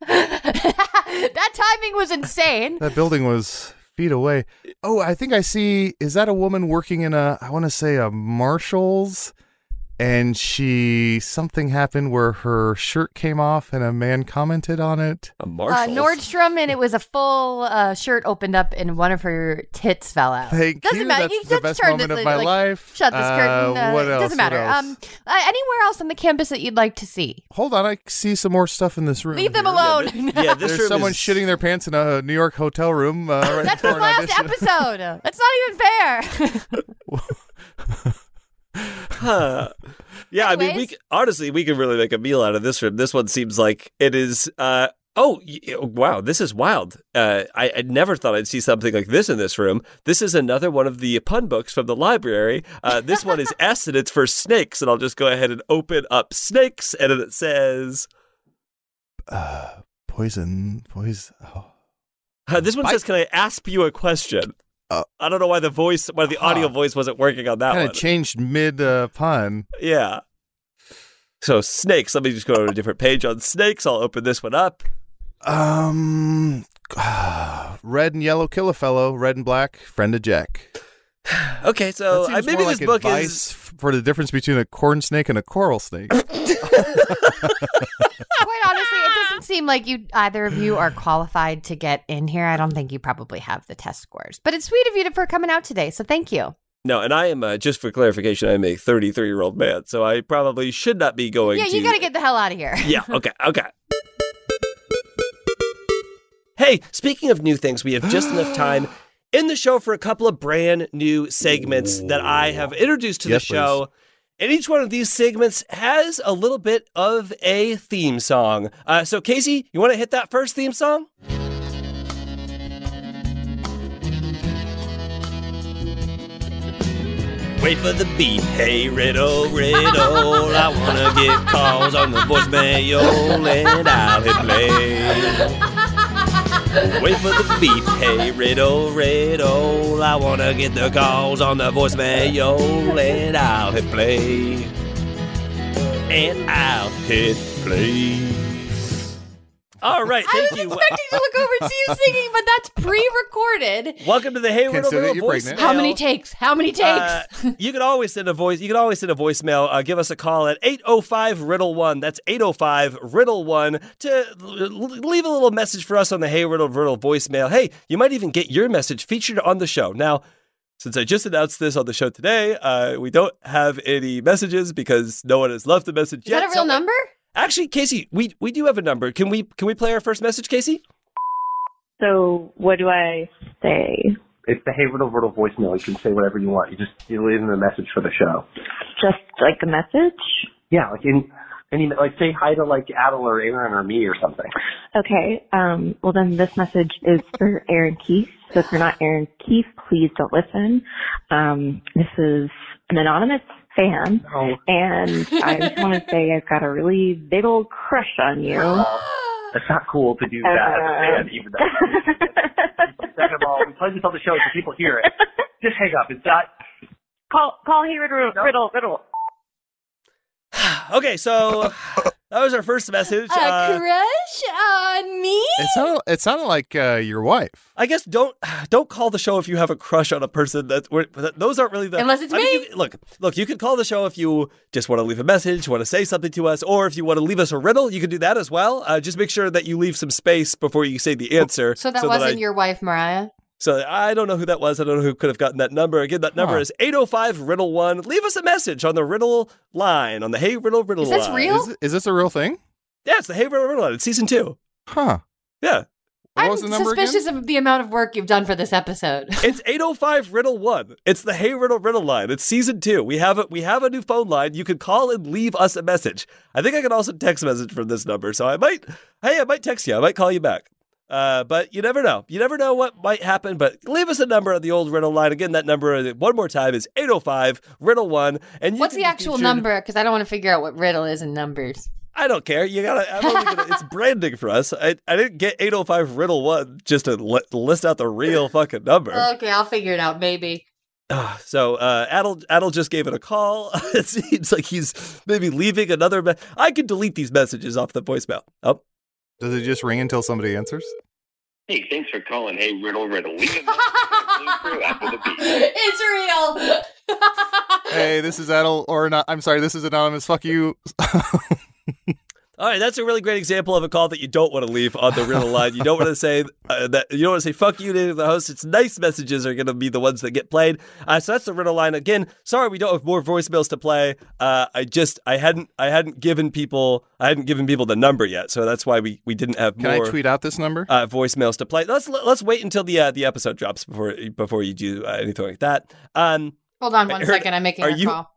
That timing was insane. That building was feet away. Oh, I think I see. Is that a woman working in a, I want to say a Marshall's? And she, something happened where her shirt came off and a man commented on it. A Uh, Marshall's. Nordstrom, and it was a full uh, shirt opened up, and one of her tits fell out. Thank Doesn't you. matter. That's You the just best turn moment this, of my like, life. Shut this Uh, curtain. Uh, what it else? doesn't matter. What else? Um, uh, anywhere else on the campus that you'd like to see? Hold on, I see some more stuff in this room. Leave them here. alone. Yeah, this There's room someone is- shitting their pants in a New York hotel room. Uh, right That's before from an last audition. episode. That's not even fair. Huh. Yeah, I mean, we Anyways. c- honestly we can really make a meal out of this room. This one seems like it is. Uh, oh, y- wow, this is wild. Uh, I, I never thought I'd see something like this in this room. This is another one of the pun books from the library. Uh, this one is S, and it's for snakes. And I'll just go ahead and open up snakes, and it says. Uh, poison, poison. Oh. Uh, this one Bite. says, "Can I ask you a question?" Uh, I don't know why the voice, why the audio huh. voice wasn't working on that Kind one. of changed mid uh, pun. Yeah. So snakes. Let me just go to a different page on snakes. I'll open this one up. Um, red and yellow kill a fellow. Red and black friend of Jack. Okay, so That uh, seems maybe more this like book advice is. for the difference between a corn snake and a coral snake. Quite honestly, it doesn't seem like you either of you are qualified to get in here. I don't think you probably have the test scores, but it's sweet of you to, for coming out today. So thank you. No, and I am, uh, just for clarification, I'm a thirty-three year old man, so I probably should not be going Yeah, to. you got to get the hell out of here. Yeah, okay, okay. Hey, speaking of new things, we have just enough time in the show for a couple of brand new segments that I have introduced to Yes, the show. And each one of these segments has a little bit of a theme song. Uh, so, Casey, you want to hit that first theme song? Wait for the beat. Hey, riddle, riddle. I want to get calls on the voicemail and I'll hit play. Wait for the beep. Hey, riddle, riddle. I want to get the calls on the voicemail and I'll hit play. And I'll hit play. All right, I thank was you. expecting to look over and see you singing, but that's pre-recorded. Welcome to the Hey Riddle Consider Riddle you're voicemail. pregnant. How many takes? How many takes? Uh, you can always send a voice. You can always send a voicemail. Uh, give us a call at eight oh five riddle one. That's eight oh five riddle one to l- leave a little message for us on the Hey Riddle Riddle voicemail. Hey, you might even get your message featured on the show. Now, since I just announced this on the show today, uh, we don't have any messages because no one has left a message Is yet. that a real So- number? Actually, Casey, we we do have a number. Can we can we play our first message, Casey? So what do I say? It's the Hey Riddle Riddle voicemail. You can say whatever you want. You just you leave them a message for the show. Just like a message? Yeah, like in any like say hi to like Adel or Aaron or me or something. Okay. Um, well then this message is for Aaron Keith. So if you're not Aaron Keith, please don't listen. Um, this is an anonymous fan, Oh. and I just want to say I've got a really big old crush on you. It's not cool to do that as a fan, even though. Second of all, we play this on the show so people hear it. Just hang up. It's not. Call, call Hey Riddle, Riddle, Riddle. Okay, so that was our first message. A Uh, crush on me? It sounded, it sounded like uh, your wife. I guess don't don't call the show if you have a crush on a person. That, we're, that those aren't really the Unless it's I mean, me. you- look, look, you can call the show if you just want to leave a message, want to say something to us, or if you want to leave us a riddle, you can do that as well. Uh, just make sure that you leave some space before you say the answer. So that wasn't I, your wife, Mariah? So I don't know who that was. I don't know who could have gotten that number. Again, that number Huh. is eight oh five riddle one. Leave us a message on the riddle line on the Hey Riddle Riddle Is this line. real? Is, is this a real thing? Yeah, it's the Hey Riddle Riddle line. It's season two. Huh. Yeah. What I'm was the number suspicious again? of the amount of work you've done for this episode. It's eight oh five riddle one. It's the Hey Riddle Riddle line. It's season two. We have a, we have a new phone line. You can call and leave us a message. I think I can also text message from this number. So I might, hey, I might text you. I might call you back. Uh, but you never know. You never know what might happen. But leave us a number on the old riddle line. Again, that number, uh, one more time, is eight oh five riddle one. And you What's can the be actual featured- number? Because I don't want to figure out what riddle is in numbers. I don't care. You gotta. I'm only gonna it's branding for us. I, I didn't get eight oh five riddle one just to li- list out the real fucking number. Okay, I'll figure it out, maybe. Uh, so uh, Adel Adel just gave it a call. It seems like he's maybe leaving another. Me- I can delete these messages off the voicemail. Oh, Does it just ring until somebody answers? Hey, thanks for calling. Hey, Riddle Riddle. Leave a message for the Blue Crew after the beep. It's real. Hey, this is Adel, or not. I'm sorry, this is anonymous. Fuck you. all right. That's a really great example of a call that you don't want to leave on the riddle line. You don't want to say uh, that. You don't want to say "fuck you" to the host. It's nice messages are going to be the ones that get played. Uh, so that's the riddle line. Again, sorry we don't have more voicemails to play. Uh, I just I hadn't I hadn't given people I hadn't given people the number yet, so that's why we, we didn't have Can more. I tweet out this number? Uh, voicemails to play. Let's let's wait until the uh, the episode drops before before you do uh, anything like that. Um, Hold on one I heard- second. I'm making are a you- call.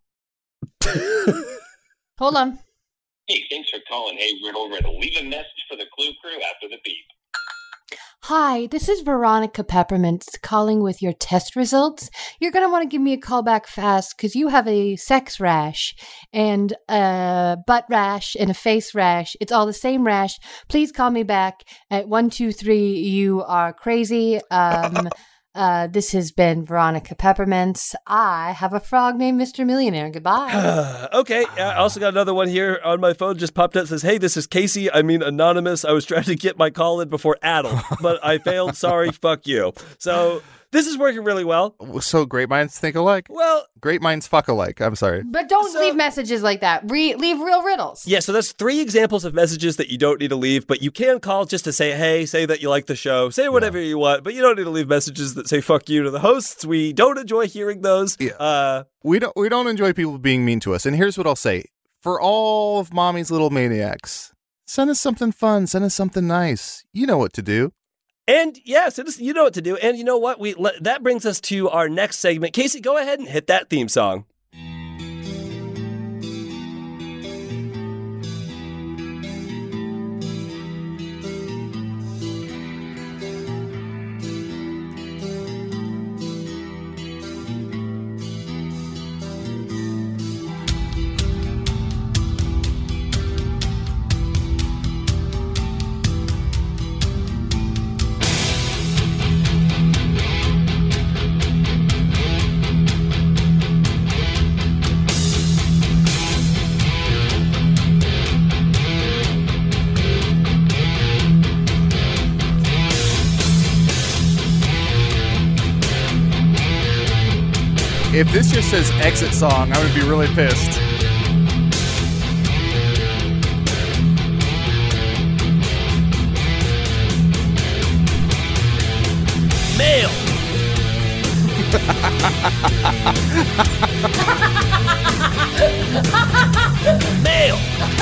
Hold on. Hey, thanks for calling. Hey, Riddle Riddle. Leave a message for the Clue Crew after the beep. Hi, this is Veronica Peppermints calling with your test results. You're going to want to give me a call back fast because you have a sex rash and a butt rash and a face rash. It's all the same rash. Please call me back at one two three. You are crazy. Um, uh, this has been Veronica Peppermints. I have a frog named Mister Millionaire. Goodbye. okay, I also got another one here on my phone. Just popped up. It says, "Hey, this is Casey. I mean, anonymous. I was trying to get my call in before Adel, but I failed. Sorry, fuck you." So this is working really well. So great minds think alike. Well, great minds fuck alike. I'm sorry. But don't leave messages like that. Re- leave real riddles. Yeah, so that's three examples of messages that you don't need to leave, but you can call just to say, hey, say that you like the show, say whatever you want, but you don't need to leave messages that say fuck you to the hosts. We don't enjoy hearing those. Yeah. Uh, we don't we don't enjoy people being mean to us. And here's what I'll say. For all of Mommy's little maniacs, send us something fun, send us something nice. You know what to do. And yes, it is, you know what to do. And you know what? We that brings us to our next segment. Casey, go ahead and hit that theme song. If this just says exit song, I'm going to be really pissed. Mail. Mail.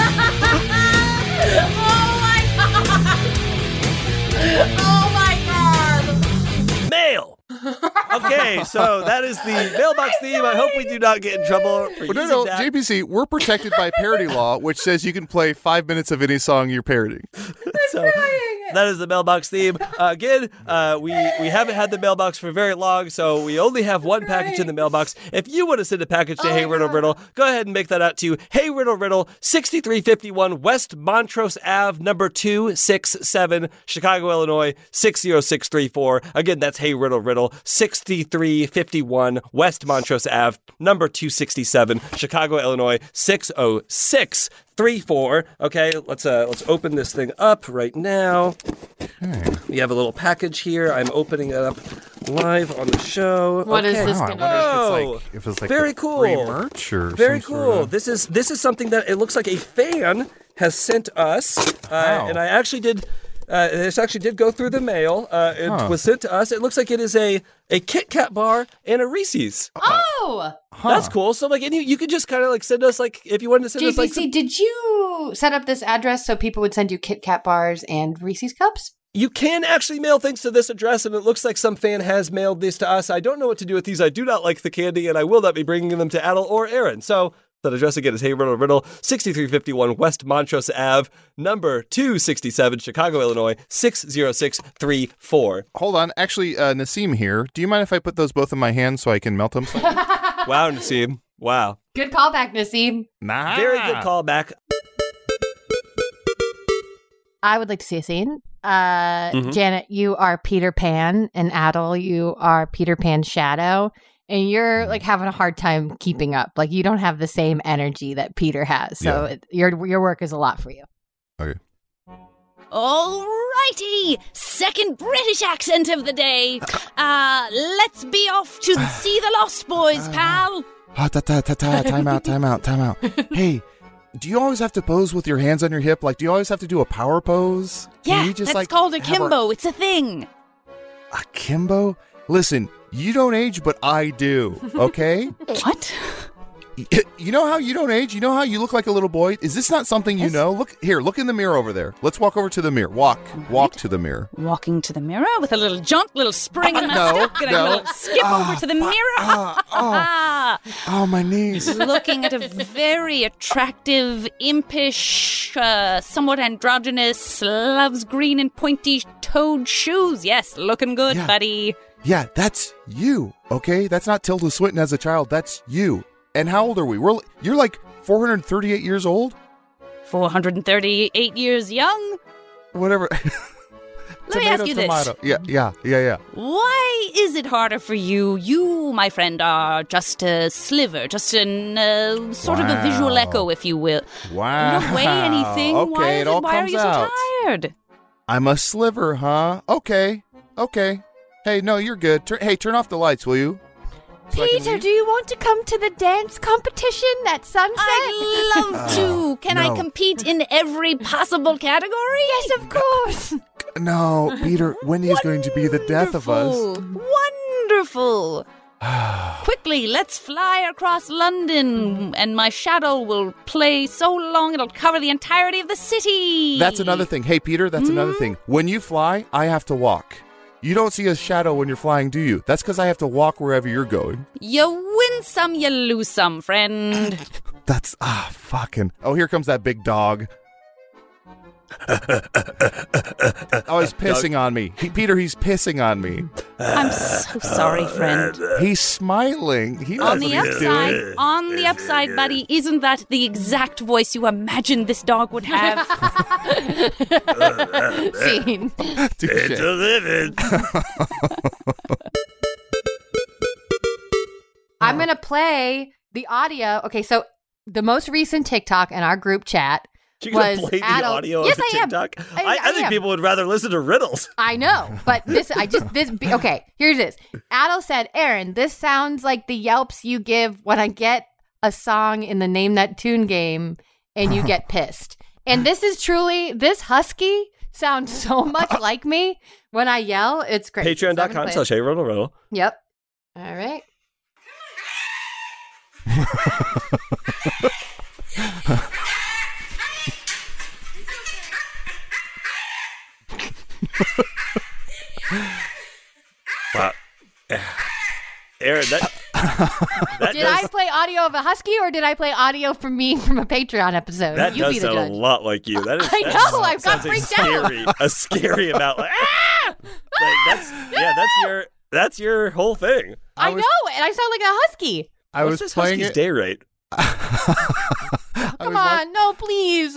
Oh my god! Oh my god! Mail. Okay, so that is the mailbox theme. I hope we do not get in trouble for But no, using no, that. J P C, we're protected by parody law, which says you can play five minutes of any song you're parodying. So that is the mailbox theme. Uh, again, uh, we, we haven't had the mailbox for very long, so we only have one package in the mailbox. If you want to send a package to Oh Hey Riddle Riddle, go ahead and make that out to Hey Riddle Riddle, sixty-three fifty-one West Montrose Avenue, number two sixty-seven, Chicago, Illinois, six oh six three four. Again, that's Hey Riddle Riddle, sixty-three fifty-one West Montrose Avenue, number two sixty-seven, Chicago, Illinois, six oh six three four. Okay, let's uh let's open this thing up right now. Okay. We have a little package here. I'm opening it up live on the show. What is okay. this Oh, I gonna wonder Oh, if it's like, if it's like very the cool. free merch or Very some cool. sort of- This is this is something that it looks like a fan has sent us, uh, Wow. and I actually did. Uh, this actually did go through the mail. Uh, it Huh. was sent to us. It looks like it is a a Kit Kat bar and a Reese's. Oh! Huh. That's cool. So like, and you, you could just kind of like send us like if you wanted to send us like J P C, some, did you set up this address so people would send you Kit Kat bars and Reese's cups? you can actually mail things to this address, and it looks like some fan has mailed these to us. I don't know what to do with these. I do not like the candy, and I will not be bringing them to Adel or Aaron. So that address again is Hey Riddle Riddle, sixty-three fifty-one West Montrose Avenue, number two sixty-seven, Chicago, Illinois, six oh six three four. Hold on. Actually, uh, Nassim here. Do you mind if I put those both in my hand so I can melt them? Wow, Nassim. Wow. Good callback, Nassim. Nah. Very good callback. I would like to see a scene. Uh, Mhm. Janet, you are Peter Pan, and Adel, you are Peter Pan's shadow, and you're like having a hard time keeping up. Like you don't have the same energy that Peter has, so Yeah. it, your your work is a lot for you. Okay. Alrighty, second British accent of the day. Uh, let's be off to see the Lost Boys, pal. Ah, ta, ta, ta, ta, time out, time out, time out. Hey, do you always have to pose with your hands on your hip? Like, do you always have to do a power pose? Can Yeah, you just, that's like, called a have kimbo. It's a thing. A, a kimbo? Listen, you don't age, but I do, okay? What? You know how you don't age? You know how you look like a little boy? Is this not something you Yes. know? Look here, look in the mirror over there. Let's walk over to the mirror. Walk, walk to the mirror. Walking to the mirror with a little jaunt, little spring in my No, step, gonna no. a little skip Ah, over to the mirror. Oh, my knees. Looking at a very attractive, impish, uh, somewhat androgynous, loves green and pointy-toed shoes. Yes, looking good, Yeah. buddy. Yeah, that's you, okay? That's not Tilda Swinton as a child. That's you. And how old are we? We're you're like four hundred thirty-eight years old? four hundred thirty-eight years young. Whatever. Let me ask you this. tomato. Yeah, yeah, yeah, yeah. Why is it harder for you? You, my friend, are just a sliver, just an uh, sort of a visual Wow. echo, if you will. Wow. You don't weigh anything. Okay, why is it all why are comes you out. so tired? I'm a sliver, huh? Okay, okay. Hey, no, you're good. Tur- hey, turn off the lights, will you? So I can Peter, leave? do you want to come to the dance competition at sunset? I'd love to. Can I no. compete in every possible category? Yes, of course. No, Peter, Wendy's going to be the death of us. Wonderful. Quickly, let's fly across London, and my shadow will play so long it'll cover the entirety of the city. That's another thing. Hey, Peter, that's Hmm? another thing. When you fly, I have to walk. You don't see a shadow when you're flying, do you? That's because I have to walk wherever you're going. You win some, you lose some, friend. That's, ah, fucking. Oh, here comes that big dog. Oh, he's pissing on me. He, Peter, he's pissing on me. I'm so sorry, friend. He's smiling. He knows On the what he's upside, doing. on the upside, buddy, isn't that the exact voice you imagined this dog would have? Scene. It's a living. I'm going to play the audio. Okay, so the most recent TikTok in our group chat You gonna was play the Adel- audio yes, of the I am. TikTok? I, I, I I think am. people would rather listen to riddles. I know, but this, I just, this, okay, here's this. Adel said, Aaron, this sounds like the yelps you give when I get a song in the Name That Tune game and you get pissed. And this is truly, this husky sounds so much like me when I yell. It's great. Patreon.com slash hey riddle riddle. Yep. All right. Wow. Aaron, that, that Did does, I play audio of a husky or did I play audio from me from a Patreon episode? that you does be the sound judge. a lot like you. That is, I that know, I've got sounds a freaked out. scary, a scary amount. Like, ah! Like, that's, yeah, that's your, that's your whole thing. I, know, and I sound like a husky. I What's was this playing husky's it. day rate? Come on, no, please.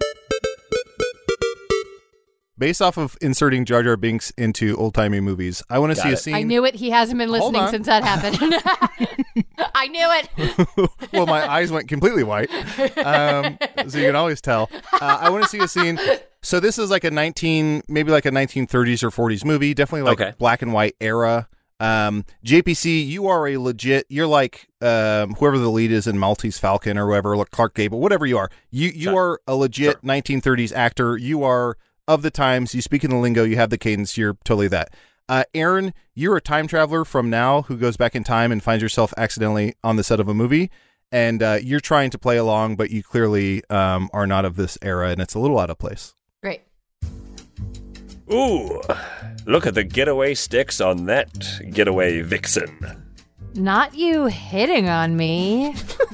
Based off of inserting Jar Jar Binks into old timey movies, I want to Got see a it. scene. I knew it. He hasn't been Hold listening on. since that happened. I knew it. Well, my eyes went completely white, um, so you can always tell. Uh, I want to see a scene. So this is like a nineteen, maybe like a nineteen thirties or forties movie, definitely like Okay. black and white era. Um, J P C, you are a legit. You're like um, whoever the lead is in Maltese Falcon or whoever, like Clark Gable, whatever you are. You you Sure. are a legit Sure. nineteen thirties actor. You are of the times. You speak in the lingo. You have the cadence. You're totally that. Uh, Aaron, you're a time traveler from now who goes back in time and finds yourself accidentally on the set of a movie. And uh, you're trying to play along, but you clearly um, are not of this era, and it's a little out of place. Great. Ooh, look at the getaway sticks on that getaway vixen. Not you hitting on me.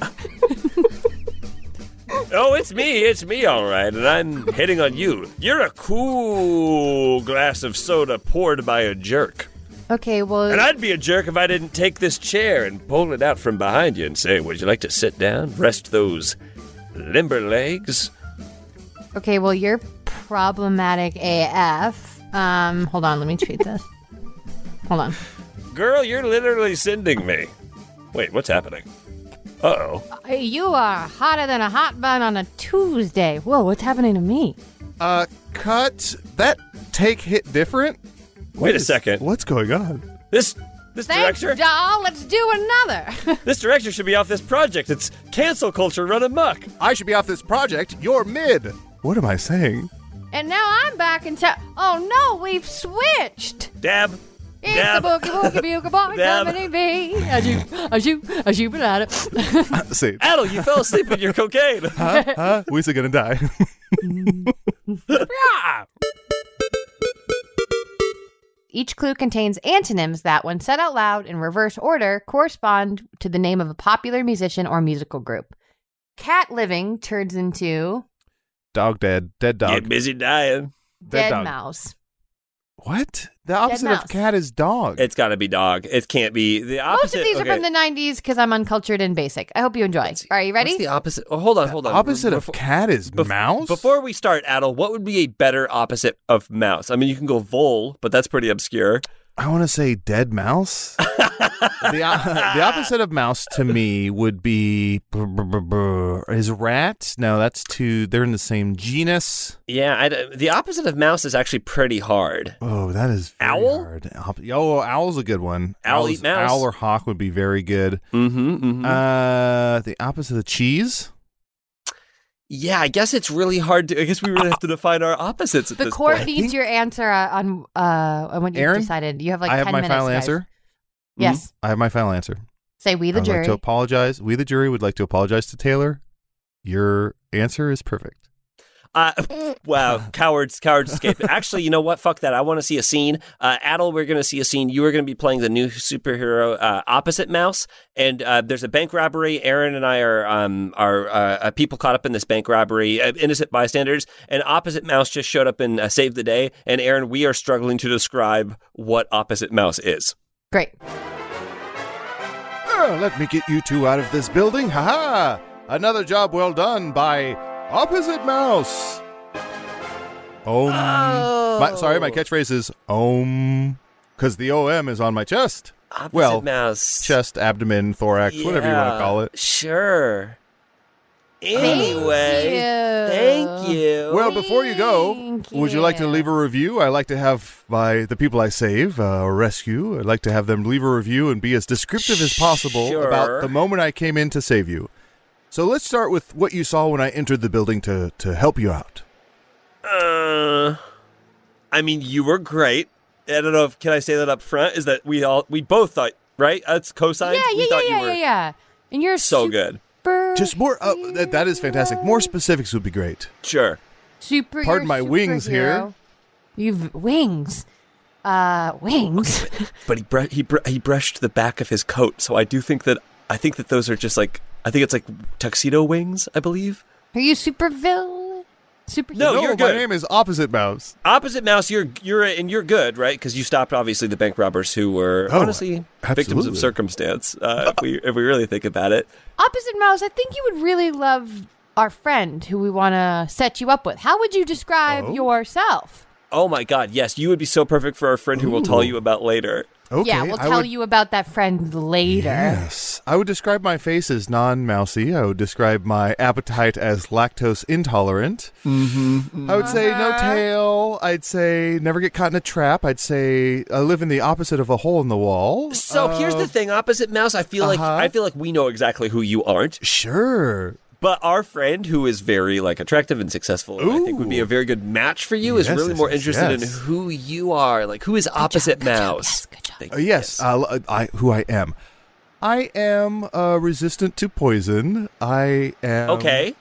Oh, it's me, it's me, all right, and I'm hitting on you. You're a cool glass of soda poured by a jerk. Okay, well, And I'd be a jerk if I didn't take this chair and pull it out from behind you and say, would you like to sit down, rest those limber legs? okay, well, you're problematic A F. Um, hold on, let me tweet this. Hold on. Girl, you're literally sending me. Wait, what's happening? Uh-oh. Hey, you are hotter than a hot bun on a Tuesday. Whoa, what's happening to me? Uh, cut. That take hit different. Wait a second. What's going on? This this Thanks, director doll. Let's do another. this director should be off this project. It's cancel culture run amok. I should be off this project. You're mid. What am I saying? And now I'm back in town. Oh no, we've switched. Dab. It's Dab. the boogie woogie bugle boy Dab. coming in me. As you, as you, as you banana. Say, Adel, you fell asleep with your cocaine. huh? Huh? We're gonna die. Ah! Each clue contains antonyms that, when said out loud in reverse order, correspond to the name of a popular musician or musical group. Cat living turns into Dog dead. Dead dog. Get busy dying. dead dog. mouse. What? The opposite mouse. of cat is dog. It's got to be dog. It can't be the opposite. Most of these okay. are from the nineties because I'm uncultured and basic. I hope you enjoy. Are you ready? What's the opposite? Oh, hold on, hold on. opposite of Before- cat is bef- mouse? Before we start, Adel, what would be a better opposite of mouse? I mean, you can go vole, but that's pretty obscure. I want to say dead mouse. the, uh, the opposite of mouse to me would be brr, brr, brr, brr. Is rat? No, that's two. They're in the same genus. Yeah, I d the opposite of mouse is actually pretty hard. Oh, that is very Owl? hard. Op- Oh, owl's a good one. Owl Owl's- eat mouse. Owl or hawk would be very good. Mm-hmm, mm-hmm. Uh, the opposite of cheese. Yeah, I guess it's really hard to. I guess we really have to define our opposites at The this court point. needs your answer uh, on uh on when you've Aaron, decided. You have like I have ten my minutes. final guys. answer. Yes. I have my final answer. Say we the I'd jury. like to apologize. We the jury would like to apologize to Taylor. Your answer is perfect. Uh, wow, cowards, cowards escape. Actually, you know what? Fuck that. I want to see a scene. Uh, Adel, we're going to see a scene. You are going to be playing the new superhero, uh, Opposite Mouse, and uh, there's a bank robbery. Aaron and I are um, are uh, uh, people caught up in this bank robbery, uh, innocent bystanders, and Opposite Mouse just showed up and uh, saved the day. And Aaron, we are struggling to describe what Opposite Mouse is. Great. Uh, let me get you two out of this building. Ha ha! Another job well done by Opposite Mouse. Om. Oh. My, sorry, my catchphrase is Om, because the O M is on my chest. Opposite well, Mouse. chest, abdomen, thorax, whatever you want to Yeah, call it. Sure. Anyway, thank you. Well, before you go, would you like to leave a review? I like to have my the people I save uh, or rescue. I'd like to have them leave a review and be as descriptive as possible Sure. about the moment I came in to save you. So let's start with what you saw when I entered the building to to help you out. Uh, I mean, you were great. I don't know if can I say that up front? Is that we all we both thought right? That's cosigned. Yeah, we yeah, thought yeah, you yeah, were yeah, yeah. And you're so super, good. Just more. Uh, that, that is fantastic. More specifics would be great. Sure. Super. Pardon you're my wings here. superhero. You've wings. Uh, wings. But he br- he br- he brushed the back of his coat, so I do think that I think that those are just like I think it's like tuxedo wings, I believe. Are you super villain? Super. No, you're good. My name is Opposite Mouse. Opposite Mouse, you're you're and you're good, right? Because you stopped obviously the bank robbers who were Oh, honestly victims absolutely. of circumstance. Uh, if we if we really think about it, Opposite Mouse, I think you would really love our friend who we want to set you up with. How would you describe Oh. yourself? oh my God, yes, you would be so perfect for our friend who we'll tell you about later. Okay, yeah, we'll I tell would- you about that friend later. Yes. I would describe my face as non-mousy. I would describe my appetite as lactose intolerant. Mm-hmm. I would say no tail. I'd say never get caught in a trap. I'd say I live in the opposite of a hole in the wall. So here's Uh, the thing, Opposite Mouse. I feel like uh-huh. I feel like we know exactly who you aren't. Sure. But our friend, who is very like attractive and successful, and I think would be a very good match for you, is Yes, really yes, more yes, interested yes. in who you are. Like, who is Opposite Mouse? Uh, yes, uh, I, who I am. I am uh, resistant to poison. I am. Okay.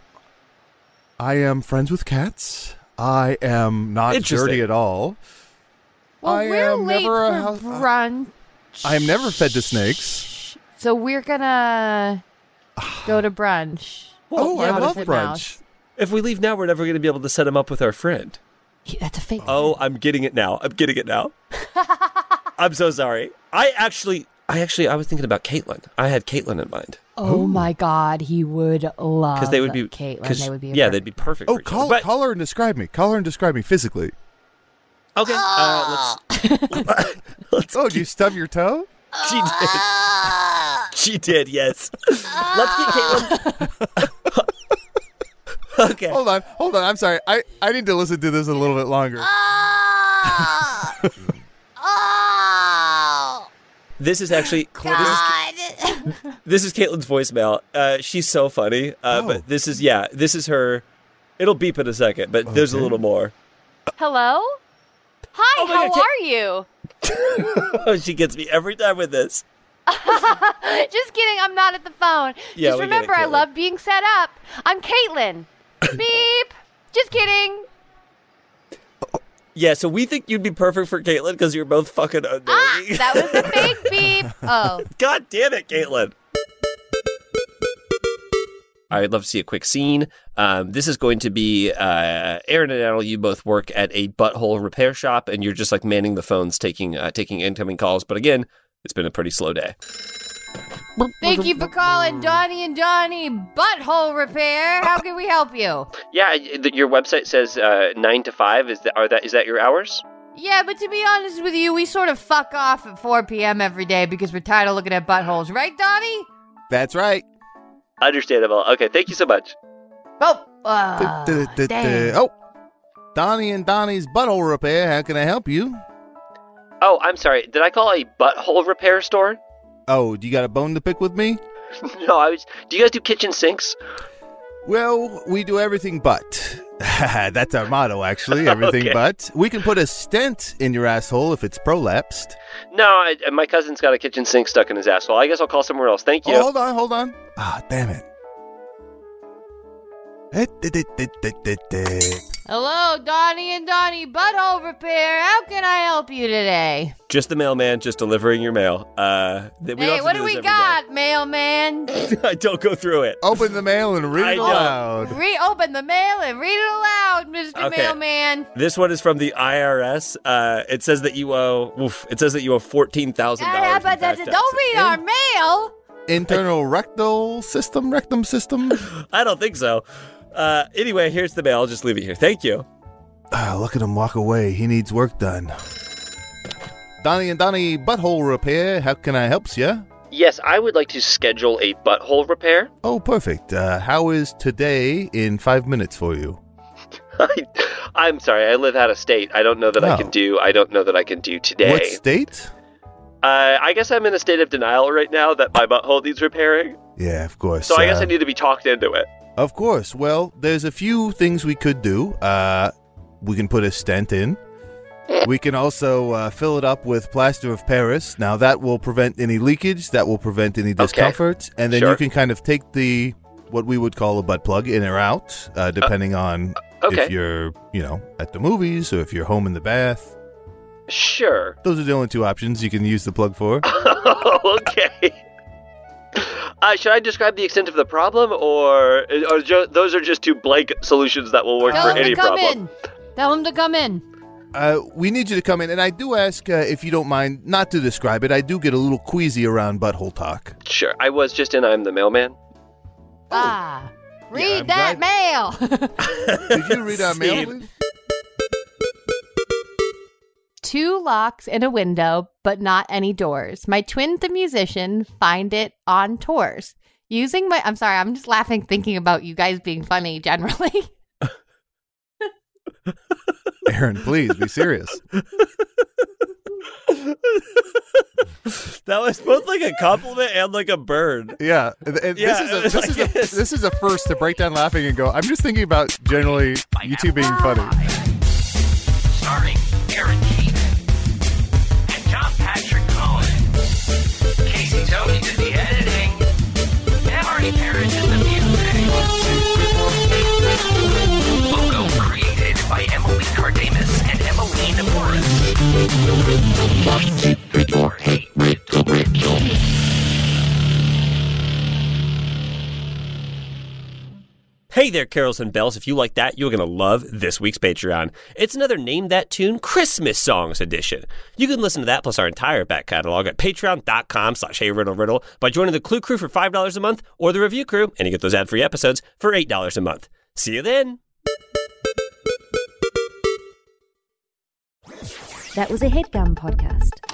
I am friends with cats. I am not Interesting. dirty at all. Well, I we're am late never a for house- brunch, I am never fed to snakes. so we're gonna go to brunch. Oh, I love Opposite brunch. Mouse. If we leave now, we're never going to be able to set him up with our friend. Yeah, that's a fake. Oh, I'm getting it now. I'm getting it now. I'm so sorry. I actually, I actually, I was thinking about Caitlin. I had Caitlin in mind. Oh my God, he would love Because they would be, Caitlin. 'cause- They would be a yeah, perfect- they'd be perfect. Oh, for each other. call, But- call her and describe me. Call her and describe me physically. Okay, uh, let's. let's Oh, did you stub your toe? She did. She did. Yes. Let's get Caitlin. Okay. Hold on, hold on. I'm sorry. I, I need to listen to this a little bit longer. This is actually this is, this is Caitlin's voicemail. Uh, she's so funny. Uh, Oh. But this is yeah. This is her. It'll beep in a second, but there's a Okay. little more. Hello? Hi, Oh my how God, Kate- are you? Oh, she gets me every time with this. Just kidding, I'm not at the phone. Yeah, Just we get it, remember, I Caitlin. love being set up. I'm Caitlin. Beep. Just kidding. Yeah, so we think you'd be perfect for Caitlin because you're both fucking annoying. Ah, that was a fake beep. Oh. God damn it, Caitlin. I'd love to see a quick scene. Um, this is going to be uh, Aaron and Adel. You both work at a butthole repair shop, and you're just like manning the phones, taking uh, taking incoming calls. But again, it's been a pretty slow day. Thank you for calling Donnie and Donnie Butthole Repair. How can we help you? Yeah, your website says uh, nine to five. Is that are that is that your hours? Yeah, but to be honest with you, we sort of fuck off at four p.m. every day because we're tired of looking at buttholes, right, Donnie? That's right. Understandable. Okay, thank you so much. Oh, uh, Du- du- du- du- dang. Oh, Donnie and Donnie's Butthole Repair. How can I help you? Oh, I'm sorry. Did I call a butthole repair store? Oh, do you got a bone to pick with me? No, I was. Do you guys do kitchen sinks? Well, we do everything but. That's our motto, actually. Everything Okay. but. We can put a stent in your asshole if it's prolapsed. No, I, my cousin's got a kitchen sink stuck in his asshole. I guess I'll call somewhere else. Thank you. Oh, hold on, hold on. Ah, damn it. Eh, di- di- di- di- di- di. Hello, Donnie and Donnie Butthole Repair. How can I help you today? Just the mailman, just delivering your mail. Uh, th- we don't hey, have to what do do this we every got, mailman? day. I don't go through it. Open the mail and read I it know. aloud. Reopen the mail and read it aloud, Mister Okay. Mailman. This one is from the I R S. Uh, it says that you owe. Oof, it says that you owe fourteen thousand Ah, dollars. but that- don't read our mail. Internal rectal system, rectum system. I don't think so. Uh, anyway, here's the mail. I'll just leave it here. Thank you. Ah, look at him walk away. He needs work done. Donnie and Donnie Butthole Repair. How can I help you? Yes, I would like to schedule a butthole repair. Oh, perfect. Uh, how is today in five minutes for you? I, I'm sorry, I live out of state. I don't know that I Oh. can do. I don't know that I can do today. What state? Uh, I guess I'm in a state of denial right now that my butthole needs repairing. Yeah, of course. So I guess uh, I need to be talked into it. Of course. Well, there's a few things we could do. Uh, we can put a stent in. We can also uh, fill it up with plaster of Paris. Now, that will prevent any leakage. That will prevent any discomfort. And then Sure. you can kind of take the, what we would call a butt plug, in or out, uh, depending on okay. if you're, you know, at the movies or if you're home in the bath. Sure. Those are the only two options you can use the plug for. Okay. Uh, should I describe the extent of the problem, or, or jo- those are just two blank solutions that will work Tell for him any to come problem? in. Tell him to come in. Uh, we need you to come in, and I do ask, uh, if you don't mind, not to describe it. I do get a little queasy around butthole talk. Sure. I was just in I'm the Mailman. Ah, read I'm that mail. Did you read our mail, please? Two locks and a window, but not any doors. My twin, the musician, find it on tours. Using my, I'm sorry, I'm just laughing thinking about you guys being funny generally. Aaron, please be serious. That was both like a compliment and like a burn. Yeah, and, and Yeah, this is a it was this is like a this is a first to break down laughing and go. I'm just thinking about generally you two being funny. Starring Aaron Keith and John Patrick Cohen. Casey Tony did the editing. And Marty Parrish did the music. Logo created by Emily Cardamus and Emmeline Morris. Hey there, carols and bells. If you like that, you're going to love this week's Patreon. It's another Name That Tune Christmas Songs edition. You can listen to that plus our entire back catalog at patreon.com slash hey riddle riddle by joining the Clue Crew for five dollars a month or the Review Crew, and you get those ad-free episodes for eight dollars a month. See you then. That was a HeadGum podcast.